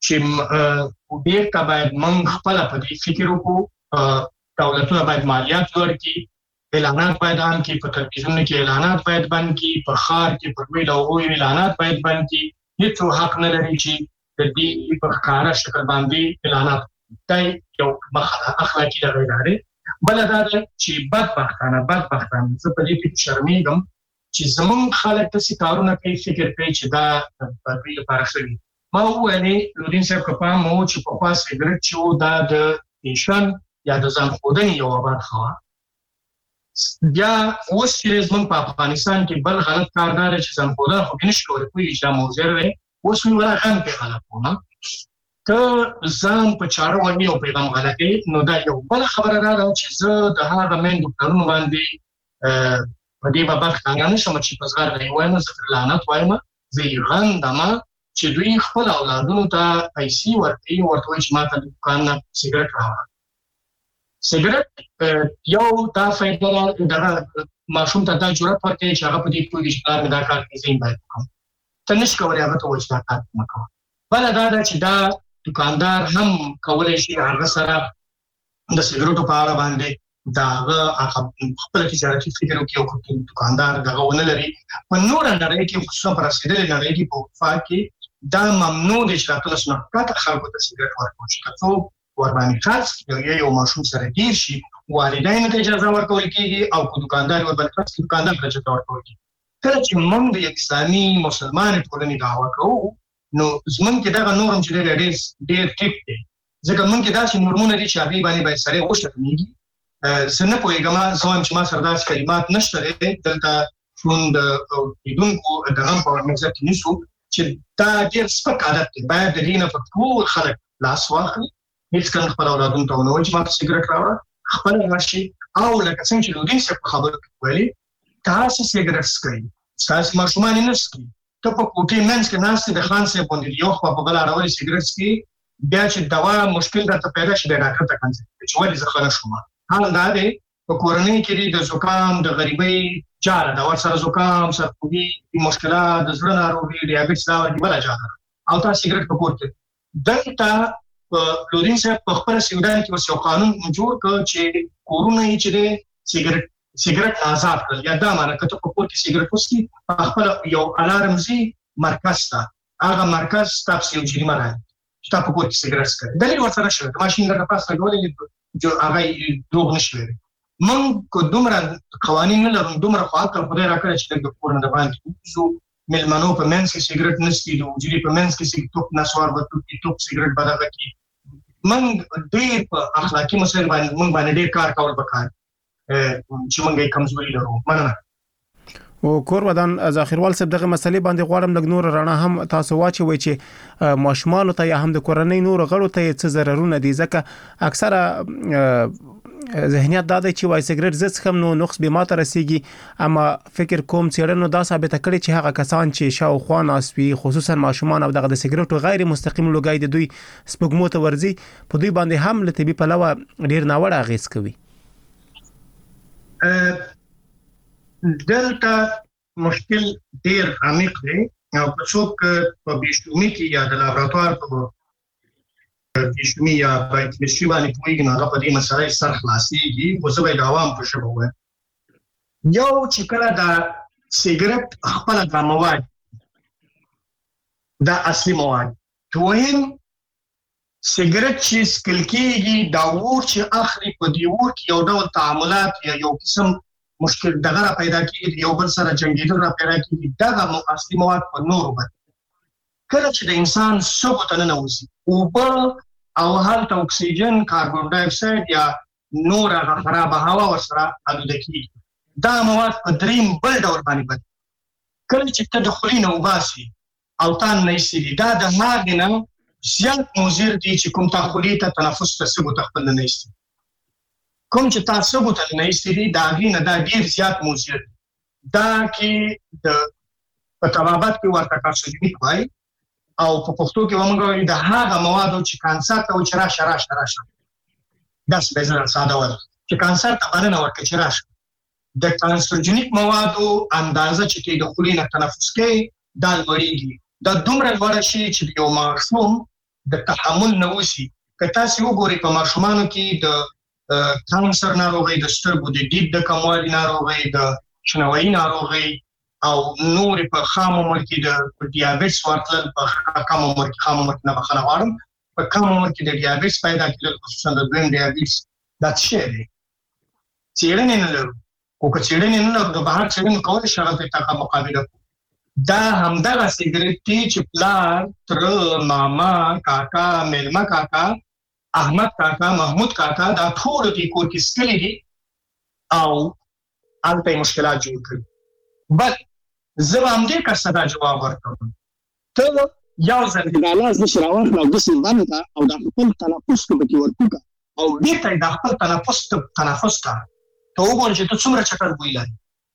چې بیرته باید موږ خپل په دې فکر وکړو، دولتونه باید مالیات ورکړي، اعلانات باید عام کی، په تلویزیون کې اعلانات باید بند کی، په خار کې په ویل او اعلانات باید بند کی. هیڅ حق نه لري چې د دې په ښکارا شکل باندې اعلانات دای یو مخه اخلاقی د غیراره. بل دا چې بدبختانه بدبختانه زه په دې کې شرمېږم چې زمونږ خلک تاسو کارونه کوي فکر کوي چې دا په دې لپاره شوی. ما وویلې لودین صاحب کپا مو چې په خاص سیګریټ چې دا د پیشن یا د ځان خودنې یو برخه وه. بیا اوس چې زمونږ په افغانستان کې بل غلط کار دا دی چې ځان خودنه خو نشي کولی کوي چې دا موضوع دی. اوس مې ولا هم کې غلط وونه که ځان په چاره ونی او پیغام غلطې نو دا یو بل خبره را ده چې زه د هغه مېندو پلرونو باندې په دې بابت څنګه نشم چې په زغر دی وایم زه لعنت وایم زه یې غندم چې دوی خپل اولادونو ته پیسې ورکوي ورته وایي چې ما ته د دوکان نه سیګریټ راوړه. سیګریټ یو دا فایده ده ماشوم ته دا جرأت ورکوي چې هغه په دې پوهېږي چې پلار مې دا کار کوي زه یې باید وکړم. ته نشي کولی هغه ته وایي چې دا کار مه کوه. بله دا ده چې دا دکاندار هم کولی شي هغه سره د سیګریټو په اړه باندې دا هغه خپل تجارتي فکر وکړي او دکاندار دغه ونه لري. په نوره نړۍ کې خصوصا په رسېدلې نړۍ کې په اروپا کې دا ممنوع دی چې راتلس نه پرته خلکو ته سیګریټ ورکړل شي. که څوک ورباندې خرڅ کړي یو ماشوم سره ډیر شي والدینو ته اجازه ورکول کېږي او که دکاندار ورباندې خرڅ کړي دکاندار ته اجازه ورکول کېږي. کله چې موږ د اسلامي مسلمان ټولنې دعوا کوو نو زمونږ کې دغه نورم چې ډېر ډېر ډېر ټیپ دی ځکه موږ کې داسې نورمونه دي چې هغې باندې باید سړی وشرمېږي. زه نه پوهېږم زه وایم چې ما سره داسې کلمات نشته دی دلته ژوند لیدونکو د غم په نظر کې نیسو چې دا ډېر سپک عادت دی. باید د دې نه په ټول خلک لاس واخلي، هېڅکله خپل اولادونو ته ونه وایي چې ما ته سیګریټ راوړه، خپله راشي او لکه څنګه چې لودین صاحب په خبرو کې ویلي تاسې سیګریټ څکئ، ستاسې ماشومان یې نه څکي. ته په کوټې منځ کې ناست یې د خان صاحب غوندې یو خوا په بله اړولې سیګریټ څکي، بیا چې دوا مشکل درته پیدا شي بیا ډاکټر ته کنسلټ کړې چې ولې زه ښه نه شوم. حال دا دی په کورنۍ کې د زکام د غریبۍ جاله ده، ورسره زکام، سرخوږي، مشکلات د زړه ناروغي، ډیابیټس دا ورته بله جاله ده او تا سیګریټ په کور کې دلته لورین صاحب په خپل سیمدان کې وسو قانون جوړ کړ چې کورونه یې چې سیګریټ سیګریټ آزاد کړل. یا دا معنی کته په کور کې سیګریټ وسکي په خپل یو الارم زی مرکز تا هغه مرکز تاسو یو جریمه نه چې تاسو په کور کې سیګریټ څکئ. دلیل ورسره شوی د ماشين د پاسه غوړې جو هغه دوغ نشوي. من کو دومره قوانين نه لرم دومره خو عقل خدای راکړي چې د کور نه باندې زو ملمنو په منځ کې سیګریټ نسکي د وجري په منځ کې سیګریټ نسوار وته کې ټوپ سیګریټ بدغه کې من ډېر په اخلاقی مسایل باندې من باندې ډېر کار کول وکړ چې موږ یې کمزوري لرو. مننه. او کور ودان ذخیروال صاحب دغه مسلې باندې غواړم لګ نور رڼا هم تاسو واچوي چې ماشومان ته یا هم د کورنۍ نور غړو ته څه ضررونه دي ځکه اکثره ذهنیت دا دی چې وای سیګریټ زڅ هم نو نقص به ماته رسیږي اما فکر کوم چیرنو دا ثابت کړي چې هغه کسان چې شاوخوا ناسوي خصوصا ماشومان او دغه د سیګریټو غیر مستقیم لوګي د دوی سپګمو ته ورزي په دوی باندې هم لته به پلوه ډیر ناوړه اغیز کوي. دلته مشکل ډیر عمیق دی او په څوک په بیشومي کې یا د لابراتوار په بیشومي یا په کیمستري باندې کوي نه هغه په دې مسایل سر خلاصيږي خو زه به عوام په شبه وایم. یو چې کله دا سیګریټ خپل د مواد دا اصلي مواد دویم سیګریټ چې سکل کېږي دا ور چې اخري په دی ور کې یو ډول تعاملات یا یو قسم مشکل دغه پیدا کیږي یو بل سره جنگیدل را پیدا کیږي دغه اصلي مواد په نورو باندې کله چې د انسان سبوت نه نوځي او په او هلته اکسیجن کاربن ډای اکساید یا نور هغه خراب هوا ورسره الوده کیږي دا مواد په دریم بل ډول باندې بد کله چې تدخلي نه وباسي او تان نه سي دا د هغه نه زیات مضر دي چې کوم تدخلي ته تنفس ته سبوت خپل نه سي کوم چې تاسو بوتل نه استری دا غینه دا ډیر زیات مضر دا کې د په تبابت کې ورته کارسینوجنیک وای او په پښتو کې ومنګوي د هغه موادو چې کانسر ته وچرا شرا شرا شرا دا څه به ساده وایي چې کانسر ته باندې نور کې چرا شرا د کارسینوجنیک موادو اندازه چې د خولي نه تنفس کوي دا لوړیږي دا دومره لوړ شي چې یو ماشوم د تحمل نه وسی که تاسو وګورئ په ماشومانو کې د کانسر ناروغي د سترګو د دید د کموالي ناروغي د شنوایي ناروغي او نور په خام عمر کې د ډیابیټس ورتل په کم عمر کې خام عمر نه بخنه غواړم په کم عمر کې د ډیابیټس پیدا کېدل خصوصا د دویم ډیابیټس دا څه دی چیرې نه لرو او که چیرې نه لرو د بهر چیرې کول شغل ته تا مقابله دا همدغه سیګریټ چې پلار تر ماما کاکا ملما کاکا احمد کاکا محمود کاکا دا ټول دي کور کې سکلي دي او البته مشکلات جوړ کړي بل زه هم دې کا صدا جواب ورکوم ته یو ځل د لاس نشي راوړل او د سیندانه تا او د خپل تنفس کې ورکوکا او دې ته د خپل تنفس تنفس کا ته وګورئ چې ته څومره چټل وی لري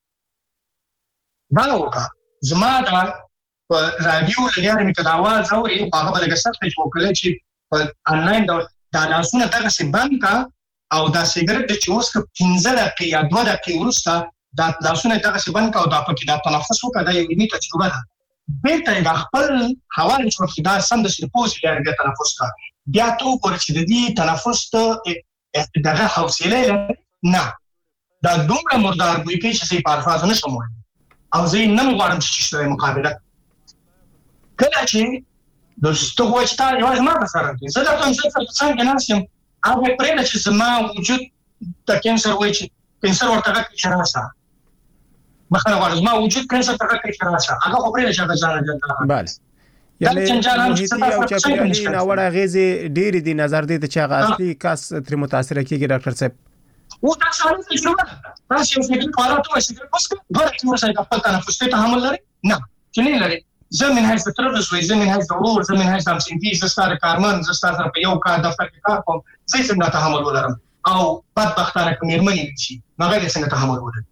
دا وکړه زما دا په رادیو لري مې د اواز اوري هغه بلګه سخت جوړ چې په انلاین دا دا لاسونه دغه سي بانکا او دا سیګریټ چې اوس په پنځه دقیقې یا دوه دقیقې وروسته دا لاسونه دغه سي بانکا او دا پکې دا تنفس وکړه دا یو علمي تجربه ده بیرته دا خپل هوا چې دا سم د سپوز لري د تنفس کا بیا ته وګورئ چې د دې تنفس ته دغه حوصله نه دا دومره مردار وي چې سي په الفاظ نه شموي او زه نه غواړم چې شته مقابله کله چې دوستو وچتا یو ما سره دي زه دا کوم څه څنګه ناسم هغه پرې چې زما وجود د کانسر وای چې کانسر ورته کې شراسه مخه غواړم ما وجود کانسر ته کې شراسه هغه خو پرې چې هغه ځان بله یعنی او چې په ناوړه غیزه ډېری دي نظر دي چې هغه اصلي کس تر متاثر کیږي ډاکټر صاحب و دا سره تجربه تاسو یو فکر کاراتو چې اوس ګورئ چې ورسره خپل تنفس ته تحمل لري نه چې نه لري زمين هاي سترد شوي زمين هاي ضرور زمين هاي تام سنتي زستار کارمن زستار په یو کار دفتر کې کار کوم زه څنګه تحمل ولرم او بدبختانه کومېرمنې شي مګر څنګه تحمل ولرم.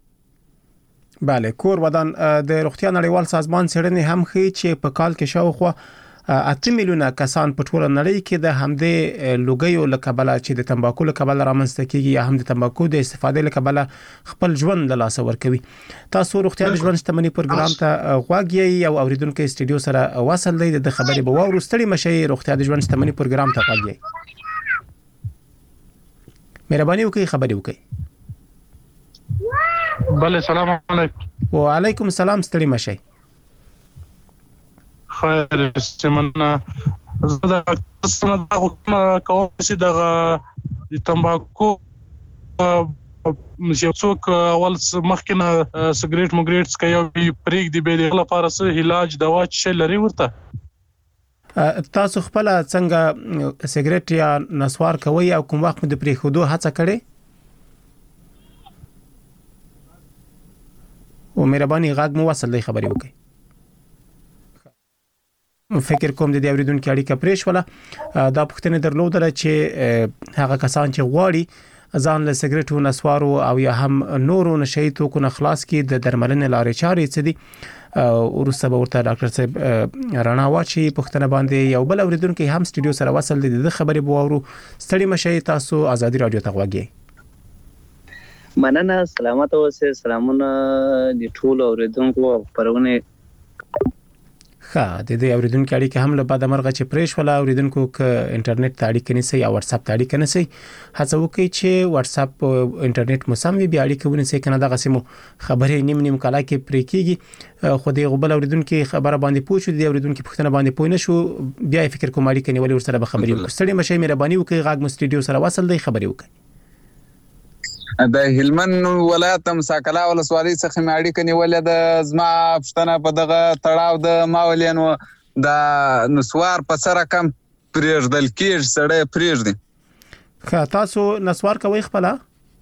بله کور ودان د روغتیا نړیوال سازمان څېړنې هم ښیي چې په کال کې شاوخوا اته میلیونه کسان په ټوله نړۍ کې د همدې لوګیو له کبله چې د تمباکو له کبله رامنځته کیږي یا هم د تمباکو د استفادې له کبله خپل ژوند له لاسه ورکوي. تاسو روغتیا د ژوند شتمنۍ پروګرام ته غوږ یې او اوریدونکو استډیو سره وصل دی د خبرې به واورو. ستړي مشي روغتیا د ژوند شتمنۍ پروګرام ته غوږ یې. مهرباني وکړئ خبرې وکړئ. بله سلام علیکم. وعلیکم السلام. ستړي مشي. خیر سمنا زدا څنګه دا کوم چې د تمباکو یو څوک اول مخکې نه سګریټ موګریټ کوي پرېګ دی به د لپاره څه علاج دوا چې لري ورته. تاسو خپل څنګه سګریټ یا نسوار کوي او کوم وخت د پرې خودو هڅه کړي؟ او مهرباني غاګ مو وصل دی خبرې وکړئ. فکر کوم د دې اوریدونکو اړیکه پرېښ ولا دا پوښتنه درلودله چې هغه کسان چې غواړي ځان له سګریټو نسوارو او یا هم نورو نشئی توکو نه خلاص کی د درملنې لارې چارې څه دي ورسته به ورته ډاکټر صاحب رڼا واچي پوښتنه باندې. یو بل اوریدونکو هم سټډیو سره وصل دي د خبرې بوورو. ستړي مشي تاسو ازادي رادیو ته غوږی. مننه. سلامات اوسئ. سلامونه د ټولو اوریدونکو خبرونه. ها د دې اوریدونکو اړیکه هم له بعد مرغه چې پرېښ ولا اوریدونکو ک انټرنیټ ته اړیکه نسی یا واتس اپ ته اړیکه نسی هڅه وکړئ چې واتس اپ انټرنیټ مو سم وي بیا اړیکه ونیسئ کنه دغه سیمو خبرې نیم نیم کلا کې پرې کیږي. خو دې غبل اوریدونکو خبره باندې پوښتنه دي اوریدونکو پوښتنه باندې پوه نه شو بیا فکر کوم اړیکه نیولې ور سره به خبرې وکړو. ستړي مشي مهرباني وکړئ غاګ مو سټډیو سره وصل دی خبرې وکړئ. د هلمند ولایت مساکلا ولسوالۍ څخه مې اړیکه نیولې د زما پښتنه په دغه تړاو د ماولینو د نسوار په سره کم پرېږدل کېږي سړی پرېږدي. ښه تاسو نسوار کوئ خپله؟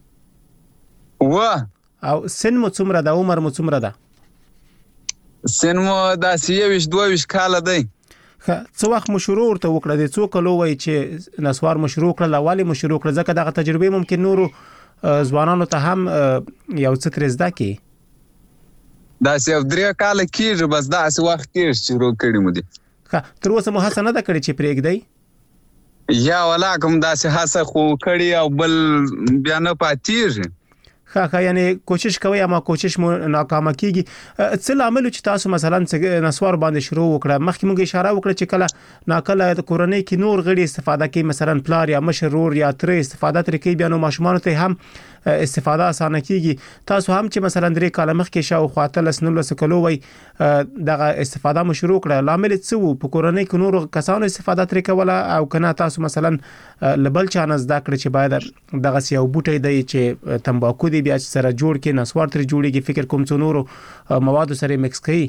و او سن مو څومره ده عمر مو څومره ده؟ سن مو داسې یوویشت دوه ویشت کاله دی. ښه څه وخت مو شروع ورته وکړه د څو کلو وایي چې نسوار مو شروع کړل ولې مو شروع کړل ځکه دغه تجربې ممکن نورو ځوانانو ته هم یو څه ترې زده کړي؟ داسې یو درې کاله کېږي بس داسې وخت کېږي چې شروع کړي مو دي. ښه تر اوسه مو هڅه نه ده کړې چې پرېږدئ؟ یا ولا کوم داسې هڅه خو کړې او بل بیا نه پاتېږي. ښه ښه یعنی کوشش کوي اما کوشش مو ناکامه کیږي. څه لامل چې تاسو مثلا نسوار باندې شروع وکړه؟ مخکې موږ اشاره وکړه چې کله ناکله د کورنۍ کې نور غړي استفاده کوي مثلا پلار یا مشر ورور یا تر استفاده تر کوي بیا نو ماشومان ته هم استفاده اسانه کیږي. تاسو هم چې مثلا درې کاله مخکې شاو خاطر لسنلس کلو وای دغه استفاده مو شروع کړه لامل څه وو؟ په کورنۍ کې نور کسانو استفاده تر کوله او کنه تاسو مثلا لبل چانه زده کړ چې باید دغه یو بوټی دی چې تمباکو دی بیا سره جوړ کې نسوار تر جوړیږي فکر کوم څو نورو مواد سره مکس کوي.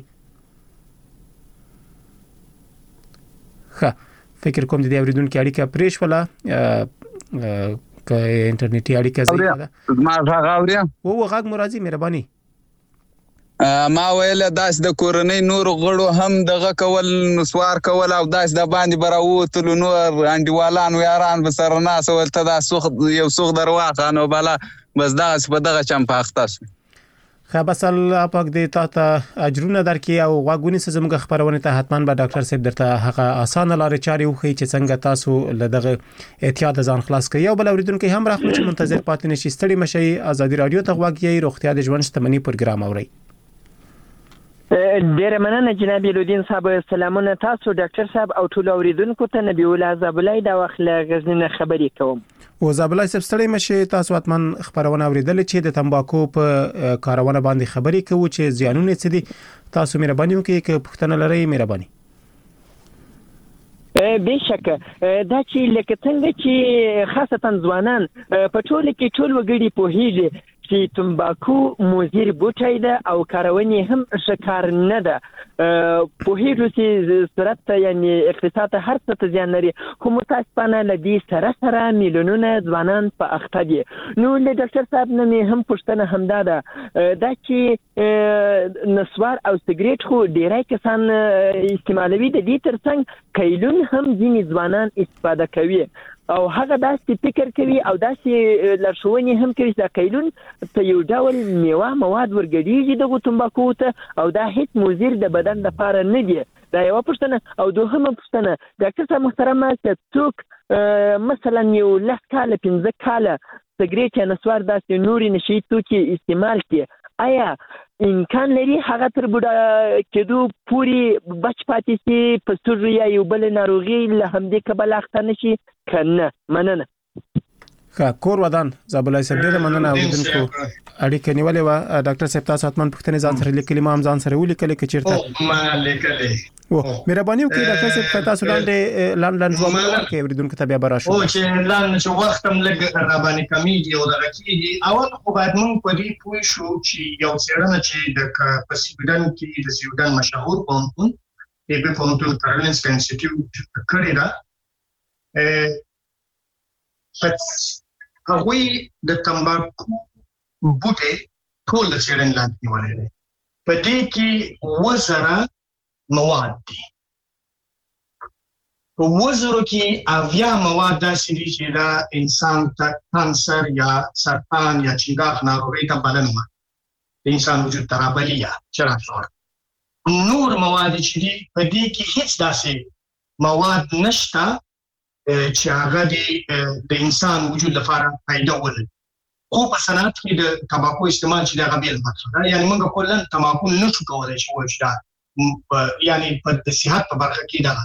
ښه فکر کوم د دې اوریدونکو اړیکه پرېښ ولا ک انټرنیټي اړیکه ځای ده ما غاغ اوریا او غاغ مرادي مهرباني ما ویل داس د کورنۍ نور غړو هم دغه کول نسوار کول او داس د باندې براوتل نور انډیوالان ویاران بسر ناس ولته دا سوخ یو سوخ درواخه نو بالا بس دا په دغه چم پاخته شو. خو بس الله پاک دې تا ته اجرونه درکې او غوګونی سزمږه خبرونه ته حتمان به ډاکټر صاحب درته هغه اسانه لارې چارې وخی چې څنګه تاسو له دغه احتیاط ځان خلاص کړئ. یو بل اوریدونکو هم راخلو چې منتظر پاتې نشي. ستړي مشي ازادي رادیو ته غوږی روغتیا د ژوند شتمنۍ پروګرام اورئ. ډیره مننه جناب لودین صاحب. سلامونه تاسو ډاکټر صاحب او ټول اوریدونکو ته. نبی الله زابلای دا وخت له غزنی خبرې کوم. او زابلای صاحب ستړي مشي تاسو اتمن خبرونه اوریدل چې د تمباکو په کارونه باندې خبرې کوو چې زیانونه څه دي. تاسو مهرباني وکړئ چې پوښتنه لرئ مهرباني. بشک دا چې لکه څنګه چې خاصتا ځوانان په ټول کې ټول وګړي پوهیږي چې تمباکو مضر بوټی ده او کارونه هم شکار نه ده. پوهیږو چې صورت یعنی اقتصاد هر څه ته زیان لري خو متاسفانه لدی سره سره میلیونونه ځوانان په اخته دي. نو له ډاکټر صاحب نه هم پوښتنه همدا ده دا چې نسوار او سګریټ خو ډیری کسان استعمالوي د دې ترڅنګ کیلون هم ځینې ځوانان استفاده کوي او هغه داسې فکر کوي او داسې لارښوونې هم کوي چې کیلون په یو ډول میوه مواد ورګډېږي دغه تمباکو ته او دا هیڅ مضر د بدن لپاره نه دي. دا یو پوښتنه. او دوهمه پوښتنه ډاکټر صاحب محترمه که څوک مثلا یو لس کاله پنځه کاله سګریټ یا نسوار داسې نورې نشي توکي استعمال کړي، آیا امکان لري هغه تر بوډا کېدو پورې بچ پاتې شي په سږو یا یو بل ناروغي له همدې کبله اخته نه شي که نه؟ مننه. ښه، کور ودان زابلای صاحب ډېره مننه. اوریدونکو اړیکه نیولې وه. ډاکټر صاحب تاسو حتماً پوښتنې ځان سره لیکلي، ما هم ځان سره ولیکلې که چېرته ما لیکلې او مهرباني وکړئ ډاکټر صاحب که تاسو لاندې لاندې لاندې ځواب ورکړئ اوریدونکو ته بیا به راشو. او چې لاندې چې وخت هم لږ را باندې کمیږي او دغه کېږي. اول خو باید موږ په دې پوه شو چې یو څېړنه چې د په سویډن کې د سویډن مشهور پوهنتون ایبي پوهنتون کارولینسکا انسټیټیوټ کړې ده، هغوی د تمباکو بوټي ټول د څېړنې لاندې نیولې دي. په دې کې اووه زره مواد دي. په اووه زرو کې اویا مواد داسې دي چې دا انسان ته کانسر یا سرطان یا چنګاښ ناروغۍ ته بلنه ورکوي، د انسان وجود ته رابلي یا چراغ ورکوي. نور مواد چې دي په دې کې هیڅ داسې مواد نشته چې هغه د انسان وجود لپاره فایده ولري. خو په صنعت کې د تمباکو استعمال چې دغه بیل مطلب ده، یعنی موږ کولن تمباکو نشو کولای چې وایو چې دا یعنی په د صحت په برخه کې ده.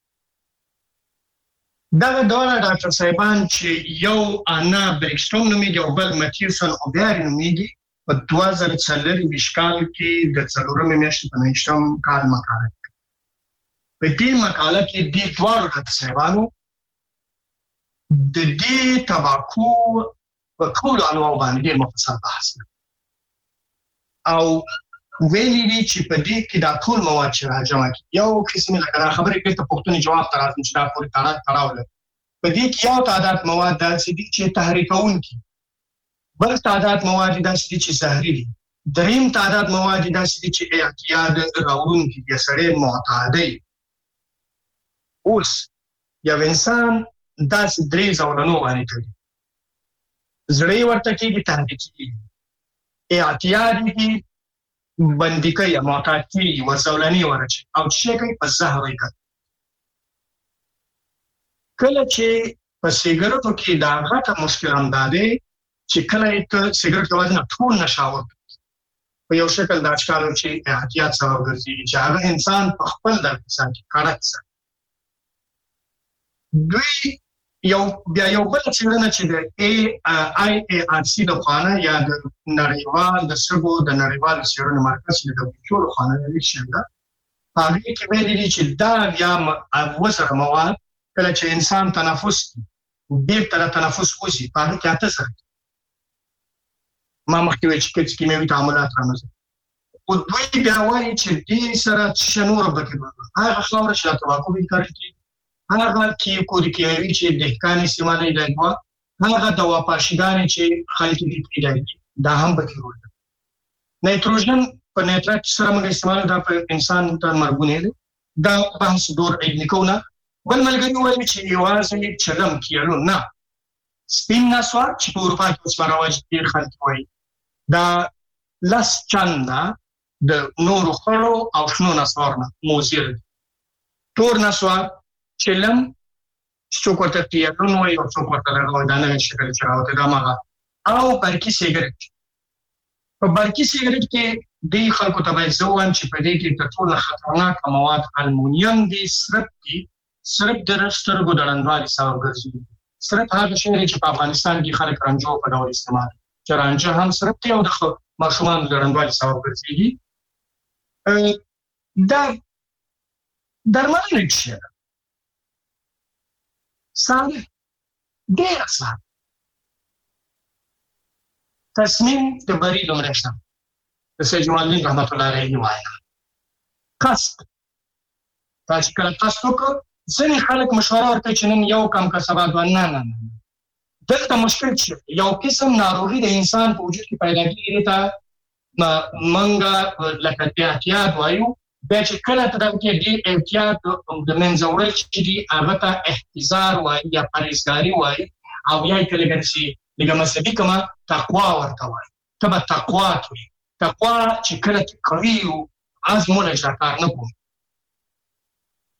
دغه ډول ډاکټر صاحبان چې یو انا بریکسټوم نومیږي او بل ماتیوسن اوبیاري نومیږي، په دوه زره څلرویشت کال کې د څلورمې میاشتې په نهشتم کال مقاله کوي. په دې مقاله کې دې دواړو ډاکټر صاحبانو د دې تمباکو په ټولو انواعو باندې ډېر مفصل بحث کوي او ویلي دي چې په دې کې دا ټول مواد چې راجمع کړي یو قسم لکه دا خبرې کوي ته پوښتنې جواب ته راځي چې دا پورې تړاو تړاو لري. په دې کې یو تعداد مواد داسې دي چې تحریکونکي، بل تعداد مواد داسې دي چې زهري دي، دریم تعداد مواد داسې دي چې اعتیاد راوړونکي دي، سړی معتادی. اوس یو انسان داسې درې ډولونه باندې کوي، زړه یې ورته کېږي، تحریکي کېږي، اعتیاد کېږي، بندي کوي، معتاد کېږي، ورزولنې ورچي او چې کوي په زهر یې کوي. کله چې په سیګرټو کې دا غټه مشکل هم دا دی چې کله یې سیګرټ یوازې نه ټول نشه ورکوي په یو شکل دا ښکاري چې احتیاط سبب ګرځي چې هغه انسان په خپل در کې کارت سره دوی یو بیا یو بل څېړنه چې د ای آی ای آر سی د خانه یا د نړیوال د سبو د نړیوال څېړنې مرکز د ټولو خانه لري چې دا هغه کې ویلي دي چې دا یا اوسه مواد کله چې انسان تنفس بیرته تنفس کوي په هغه کې اته سره ما مخکې ویل چې کیمیاوي تعاملات رامنځته او دوی بیا وایي چې دې سره څه نور بکې هغه خاور چې تمباکو به کاري هغه کې کوم کیمیاوي چې دهقان استعمالوي دا هغه دوا پاشګانې چې خلک دې پیډای دا هم بکې ورته نایتروجن په نیترات سره موږ استعمال دا په انسان ته مرګونه دا بحث دور علمي کوونه بل ملګری وایي چې یوازې چلم کیلو نه سپین نسوار چې په اروپا کې اوس رواج ډېر خلک وایي دا لاس چاندا د نورو خړو او شنو نسوار نه موزیر تور نسوار چلم څوک ورته کیلو نو یو څوک ورته راغلی دا نه شکل چې راوته دا ماغه او برکی سیګریټ په برکی سیګریټ کې د خلکو ته باید ځوان چې په دې کې د ټول خطرناک مواد المونیم دي سرپ دي سرپ د سترګو د ړندوالي سبب ګرځي سرپ هغه شی چې په افغانستان کې خلک رنجو په ډول استعمال چې رنجه هم سرپ دی او د ماشومان د ړندوالي سبب ګرځي دا درملنه شي ساده ډېر ساده تصمیم د بری لومړی شته د سید جمال الدین رحمت الله علیه وایي قصد دا چې کله قصد وکړو ځینې خلک مشوره ورکوي چې نن یو کم که سبا دوه نه نه نه دلته مشکل چې یو قسم ناروغي د انسان په وجود کې پیدا کېږي ته موږ لکه احتیاط وایو بیا چې کله ته دغه کې دې احتیاط د منځه وړل چې دي هغه ته احتضار وایي یا پرهیزګاري وایي او یا یې کله ګرځي لکه مذهبي کما تقوا ورته وایي ته به تقوا کوي تقوا چې کله ته کوي او ازمونه چې کار نه کوي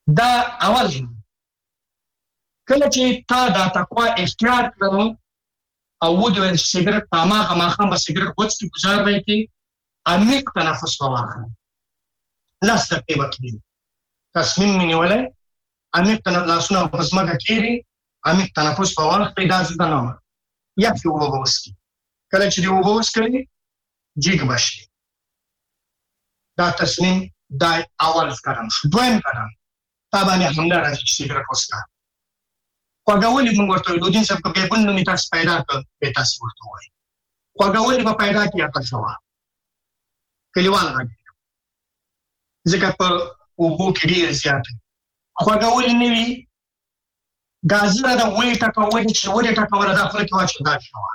دا اول کله چې تا دا تقوا اختیار کړو او ودې سیګریټ تاما ما هم به سیګریټ وڅکي گزار وای کی عمیق تنفس وواخله لاس ته وکړي تصمیم نیولای عمیق تنفس نه پسماګه کیری عمیق تنفس وواخله دا ځکه نه یا چې وبوسکی کله چې وبوسکی جیګ بشي دا تصمیم دا اول قدم شو. دویم قدم تا باندې حمله راځي چې سیګریټ وڅکه خواږولي موږ ورته وایو دین صاحب که بل نومې تاسو پیدا کړ به تاسو ورته وایي خواږولي به پیدا کړي اکل شوه کلیوال راځي ځکه په اوبو کې ډېر زیات خواږولي نه وي ګازونه د وې ټکولې چې وې ټکوله دا خوله کې واچو دا شوه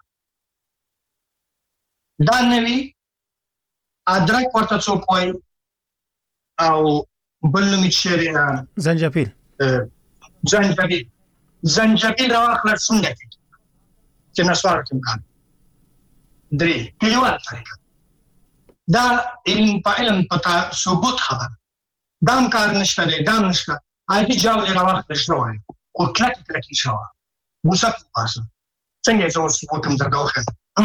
دا نه وي ادرک ورته څوک وایي او بل نومې چې زنجبیل زنجبیل زنجبیل راواخله څنګه کې چې نسوار کې امکان درې کلیوال طریقه دا علم په علم پتا ثبوت خبر دام کار نشته دی دام نشته آیتی جاولې راواخله شوی خو کلکې کلکې شوه موسه وباسه څنګه یې زه اوس وکړم درته وښیم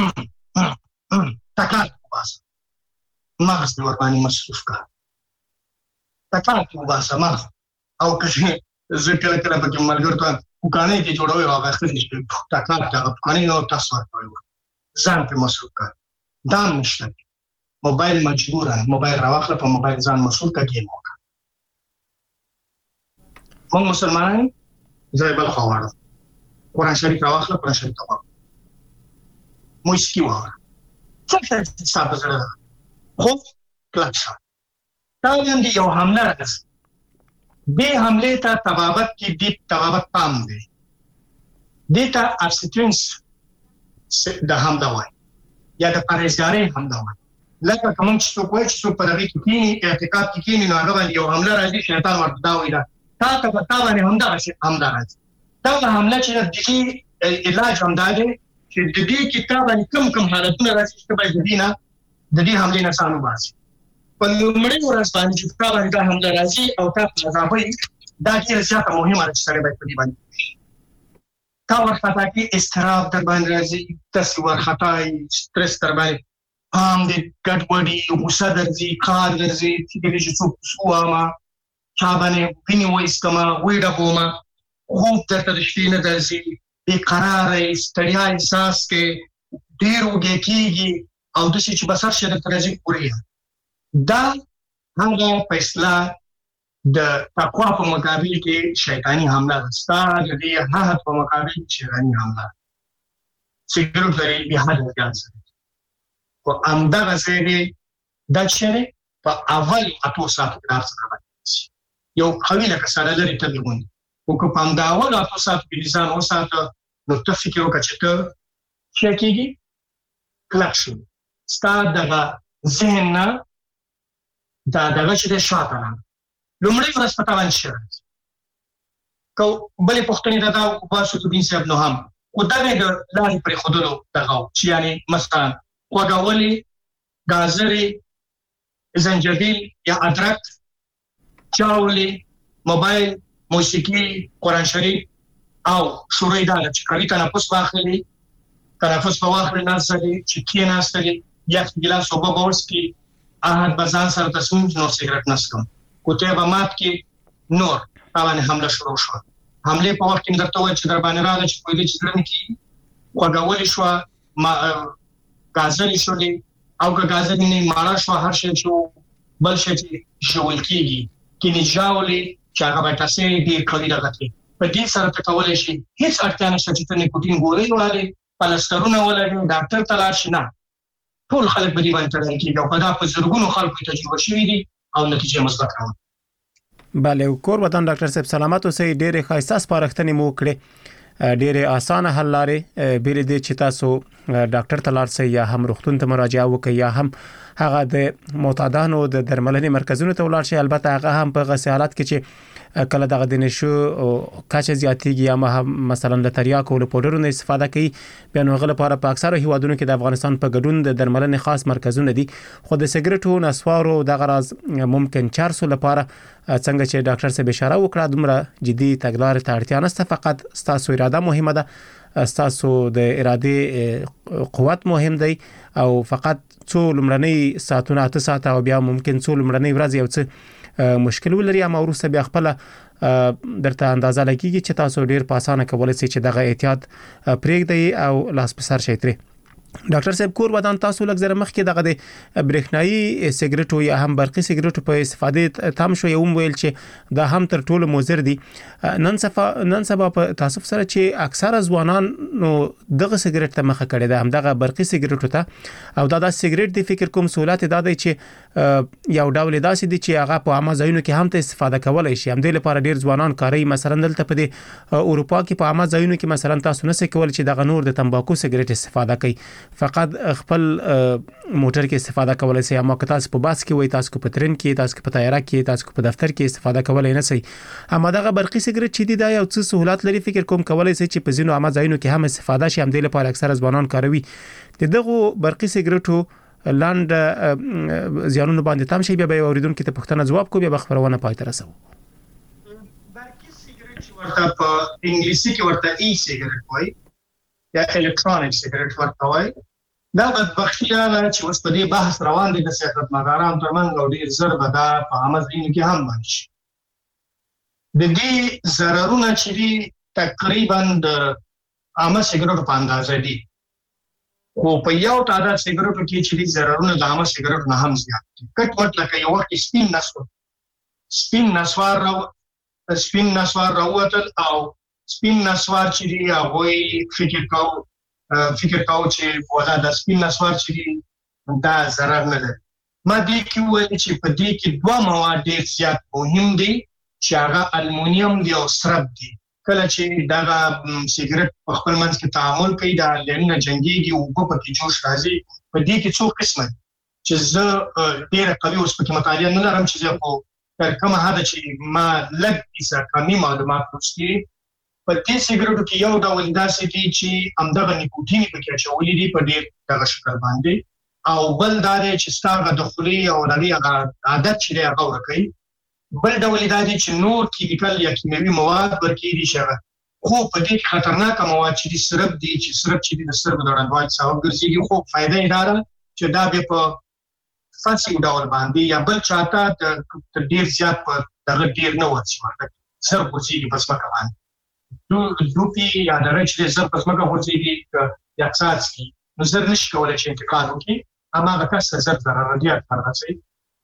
تکرار وباسه مغز دې ورباندې مصروف کړه تکرار وباسه مغز او که زه کله کله پکې ملګرو ته پوکانۍ کې جوړوي او هغه اخلي چې تکرار کړه پوکانۍ نو تاسو ورکوئ ځان پرې مصروف کړه دام نشته موبایل مجبوره موبایل راواخله په موبایل ځان مصروف کړه ګیم وکړه موږ مسلمانان زه بل خوا واړم قرآن شریف راواخله قرآن شریف ته واړم موسیقي واوره څه شی ستا په زړه ده خوب کلک شه دا ویاندې یو حمله راځي دې حملې ته طبابت کې دې طبابت پام دی دې ته ابسټینس د حمله وایي یا د پرهیزګارۍ حمله وایي لکه کوم چې څوک وایي چې څوک په دغې کې کښېني اعتکاف کې کښېني نو هغه باندې یو حمله راځي شیطان ورته دا وایي تا ته په تا باندې همدغسې حمله راځي دغه حمله چې د دې علاج همدا دی چې د دې کې تا باندې کوم کوم حالتونه راځي چې ته باید د دې نه د دې حملې نه ځان وباسي په لومړۍ ورځ باندې چې تا باندې دا حمله راځي او تا په عذابوي دا ډېره زیاته مهمه ده چې سړی باید په دې باندې تا ورخطا کې اضطراب در باندې راځي تاسې ورخطایي سټرس در باندې پام دې ګډوډي غوسه درځي کار درځي فکر چې څوک وواما چا باندې وینې وایستمه ویې ډبومه خوب درته د شپې نه درځي بېقراره یې ستړیا احساس کې ډېر وږی کېږي او داسې چې بس هر شی درته راځي پورې دا هغه په اصطلاح د تقوا په مقابل کې شیطاني حمله ده ستا د دې حد په مقابل کې شیطاني حمله ده سیګریټ لري بې حده زیات سره خو همدغه ځای دی دا چې دی په اول اتو ساعتو کې د هر څه خبرې یو قوي لکه سره لرې تبې غوندې خو که په همدا اولو اتو ساعتو کې ځان وساته نو ته فکر وکړه چې ته څه کېږي کلک شو ستا دغه ذهن نه دا دغه چې دی شاته راغله لومړۍ ورځ په تا باندې شی راځي که بلې پوښتنې ته دا وباسو دین صاحب نو هم خو دغې د لارې پرېښودلو دغه چې یعنې مثلا غوږولې ګازرې زنجبیل یا ادرک چاولې موبایل موسیقي قرآن شریف او شروع یې دا ده چې قوي تنفس واخلي تنفس به واخلي ناستلې چې کښېناستلې یخ ګیلاس اوبه به وڅښي احد به ځان سره تصمیم نور سګرټ نه څښم کوټې به مات کې نور تا باندې حمله شروع شوه حملې په وخت کې مې درته وویل چې در باندې راغله چې پوهېدې چې زړه مې کېږي خوږولې شوه ګازرې شولې او که ګازرې نه ماړه شوه هر شی شو بل شی چې ژول کېږي کینې ژاولې چې هغه به تاسې ډېر قوي دغه کړي په دې سره ته کولی شي هېڅ اړتیا نشته چې ته نیکوټین ګولۍ ووهلې پلسټرونه ولګې ډاکټر ته لاړ شي نه ټول خلک به دې باندې تړل کېږي او په دا په زرګونو خلکو تجربه شوي دي او نتیجه مثبت راوړي بله کور ودان ډاکټر صاحب سلامت اوسئ ډېرې ښایسته سپارښتنې مو وکړې ډېر اسانه حل لارې بیل دي چې تاسو ډاکټر ته لاړ شئ یا هم روغتون ته مراجعه وکړئ یا هم هغه د معتادانو د درملنې مرکزونو ته ولاړ شئ. البته هغه هم په غسي حالت کې چې کله دغه د نشو کچه زیاتېږي یا مثلا د تریاکو له پودرو نه استفاده کوي بیا نو غل لپاره په اکثره هیوادونو کې د افغانستان په ګډون د درملنې خاص مرکزونه دي. خو د سیګریټو نسوارو دغه راز ممکن چارسو لپاره څنګه چې ډاکټر صاحب اشاره وکړه دومره جدي تګلارې ته اړتیا نشته، فقط ستاسو اراده مهمه ده، ستاسو د اراده قوت مهم دی او فقط څو لمړنۍ ساعتونه اته ساعت او بیا ممکن څو لمړنۍ ورځ یو څه مشکل ولري اما وروسته بیا خپل درته اندازه لګیږي چې تاسو ډیر په اسانه کولای شئ چې دغه احتیاط پرېږدئ او لاس په سر شئ ترې. ډاکټر صاحب کور ودان تاسو لږ زره مخکې دغه د برېښنایي سیګریټو یا هم برقي سیګریټو په استفاده تام شو یو ویل چې دا هم تر ټولو مضر دي. نن سبا نن سبا په تاسو سره چې اکثره ځوانان نو دغه سیګریټ ته مخه کړي ده هم دغه برقي سیګریټو ته او دا د سیګریټ د فکر کوم سہولت دا دی چې یو ډول داسې دي چې هغه په عامه ځایونو کې هم ته استفاده کولای شي. هم د لپاره ډیر ځوانان کاری مثلا دلته په اروپا کې په عامه ځایونو کې مثلا تاسو نه سې کول چې دغه نور د تمباکو سیګریټ استفاده کوي، فقط خپل موټر کې استفاده کولای شي. اما که تاسو په باس کې وای، تاسو په ترن کې، تاسو په طیاره کې، تاسو په دفتر کې استفاده کولای نه شي. اما دغه برقي سیګریټ چې دی دا یو څه سہولت لري، فکر کوم کولای شي چې په ځینو عامه ځایونو کې هم استفاده شي. هم د لپاره اکثره ځوانان کاروي. دغه برقي سیګریټو لاند زیانونو باندې تام شي. بیا به اوریدونکو ته پوښتنه جواب کو، بیا به خبرونه پای ته رسو. برقي سیګریټ ورته په انګلیسي کې ورته ای سیګریټ وایي یا الکترونیک سیګریټ ورته وایي. دا بدبختي ده چې اوس په دې بحث روان دي د سیاستمدارانو ترمنځ او ډېر زر به دا په عامه ځایونو کې هم باندې شي. د دې ضررونه چې دي تقریبا د عامه سیګریټو په اندازه دي، خو په یو تعداد سیګریټو کې چې دي ضررونه د عامه سیګریټو نه هم زیات دي. کټ وټ لکه یو وخت سپین نسوار سپین نسوار راو سپین نسوار راوتل او سپین نسوار چې دي هغوی فکر کوو فکر کاو چې ولا د سپین نسوار چې دا ضرر نه لري. ما دې کې وایي چې په دې کې دوه مواد ډېر زیات مهم دي چې هغه المونیم دی او سرب دی. کله چې دا سیګریټ په خپل منځ کې تعامل کوي دا لرنه جنگيږي او په کې جوش راځي. په دې کې څو قسمه چې زه ډېر قوي اوس په مطالعه نه لرم چې زه په تر کومه حد چې ما لږ کیسه کمی معلومات پوښتنه په دې سیګریټو کې یو ډول داسې دي چې همدغه نیکوټین پکې اچولي دي په ډېر دغه شکل باندې، او بل دا دی چې ستاسو د خولې او دغه عادت چې دی هغه ورکوي. بل ډول دا دی چې نور کیمیکل یا کیمیاوي مواد ورکوي دي چې خو په دې کې خطرناک مواد چې دي سرب دي چې سرب چې دي د سرب د ړندوالي سبب ګرځي. خو فائدہ یې دا ده چې دا به په فاسي ډول باندې یا بل چاته د ډېر زیات په دغه ډېر نه ورسي سر ورسي په ځمکه باندې دو دوپی یا درچ دې زر پس مګه ورځي یا څاڅکي نو زر نشي کولای چې انتقال وکړي. اما د کس زر ضرر دی راځي.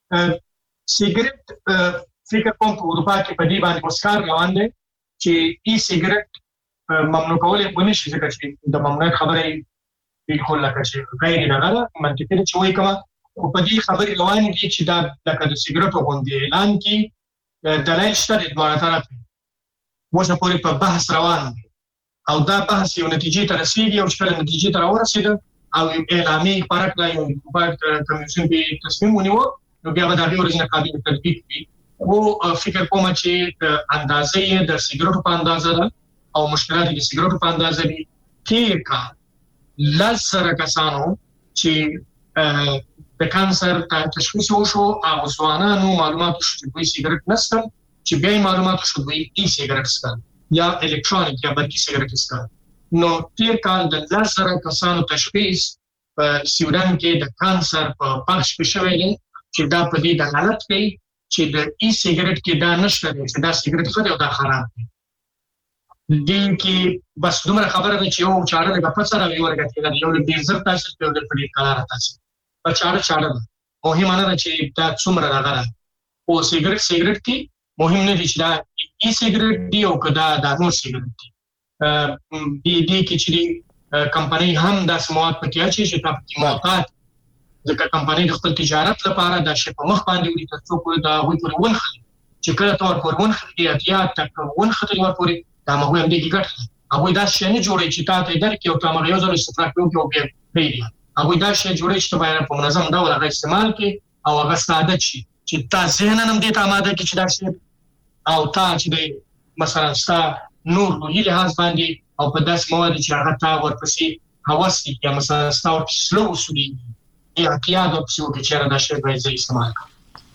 سیګریټ فکر کوم په اروپا کې په دې باندې مسکار روان دي چې ای سیګریټ ممنوع کول ونه شي ځکه چې د ممنوع خبرې بالکل لکه چې غیر نه منطقي چې وایي کومه او په دې خبرې روان دي چې دا لکه د سیګریټو غونډې اعلان کې دلایل شته د دوه طرفه وځه پورې په بحث روان دي او دا بحث یو نتیجې ته رسیدي او چې نتیجې ته راورسېده او اعلامي پارک لا یو پارک کمیشن به تصمیم ونیو نو بیا به دا ډیر نه قابل تطبیق وي. او فکر کوم چې اندازې د سیګریټو په اندازه ده او مشکلات د سیګریټو په اندازه دي کې کا لاسره کسانو چې د کانسر تشخیص وشو او ځوانانو معلومات شو چې دوی سیګریټ نسکل چې بیا معلومات شو دوی ای سیګریټ سکل یا الکترونیک یا برقي سیګریټ سکل. نو تیر کال د لاسره کسانو تشخیص په سویډن کې د کانسر په پخش کې شوی دی چې دا په دې دلالت کوي چې د ای سیګریټ کې دا نشته چې دا سیګریټ ښه دی او دا خراب دی. دین کې بس دومره خبره ده چې یو چاړه د پڅره وی ورګټي دا یو د ډیزر تاسو په دې په کار تاسو په چاړه چاړه مهمه نه چې دا څومره راغله او سیګریټ سیګریټ کې مهم نه دي چې دا ای سیګریټ دی او کدا دا نو سیګریټ دی. دې دې کې چې کمپنۍ هم د سموات پکې اچي چې تاسو موقعات ځکه کمپنۍ د خپل تجارت لپاره د شی په مخ باندې ورته څوک دا وایي پر ونخلي چې کله تور پر ونخلي یا تک ونخلي ور پورې دا مهمه دی ګټه هغه دا شي نه جوړي چې تاسو درکې او تاسو یو ځل استفاده کوئ او بیا پیری هغه دا شي جوړي چې باید په منظم ډول هغه استعمال کړي او هغه ساده شي چې تاسو ذهن هم دې ته آماده کړي چې دا شي او تاسو چې مثلا ستا نور لوی لحاظ باندې او په داس مواد چې هغه تا ورپسې حواس کې یا مثلا ستا ورپسې سلو وسولي یا احتیاط وکړو چې دا شی باید استعمال کړي.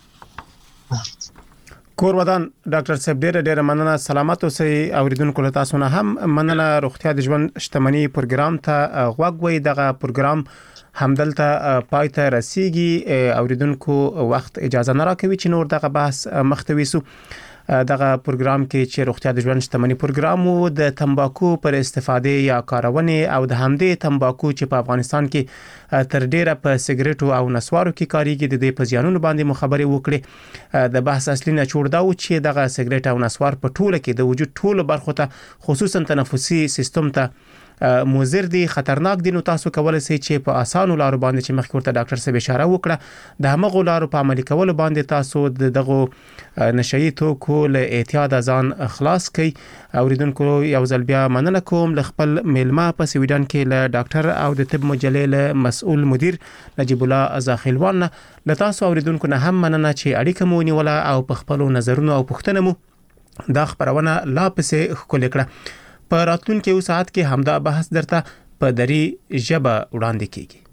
کور ودان ډاکټر صاحب ډېر ډېر مننه. سلامات اوسئ. اوریدونکو له تاسو نه هم مننه. روغتیا د ژوند شتمنۍ پروګرام ته غوږ وئ. دغه پروګرام همدلته پای ته رسیږي. اوریدونکو وخت اجازه نه راکوي چې نور دغه بحث مخته ویسو. دغه پروګرام کې چې روغتیا د ژوند شتمنۍ پروګرام وو د تمباکو پر استفاده یا کارونې او د همدې تمباکو چې په افغانستان کې تر ډیره په سیګریټو او نسوارو کې کاریږي د دې په زیانونو باندې مخابره وکړي. د بحث اصلي نه چور دا و چې دغه سیګریټ او نسوار په ټوله کې د وجود ټولو برخو ته خصوصا تنفسي سیستم ته مضر دي، خطرناک دي. نو تاسو کولای شئ چې په اسانو لارو باندې چې مخکې ورته ډاکټر صاحب اشاره وکړه د همغو لارو په عملي کولو باندې تاسو دغه نشئی توکو له اعتیاد ځان خلاص کړئ. اوریدونکو یو ځل بیا مننه کوم له خپل میلمه په سویډن کې له ډاکټر او د طب مجلې له مسؤل مدیر نجیب الله ازاخیلوان له تاسو اوریدونکو نه هم مننه چې اړیکه مو نیوله او په خپل نظرونو او پوښتنو مو دا خبرونه لا پسې ښکل کړه. په راتلونکي یو ساعت کې همدا بحث درته په دری ژبه وړاندې کیږي.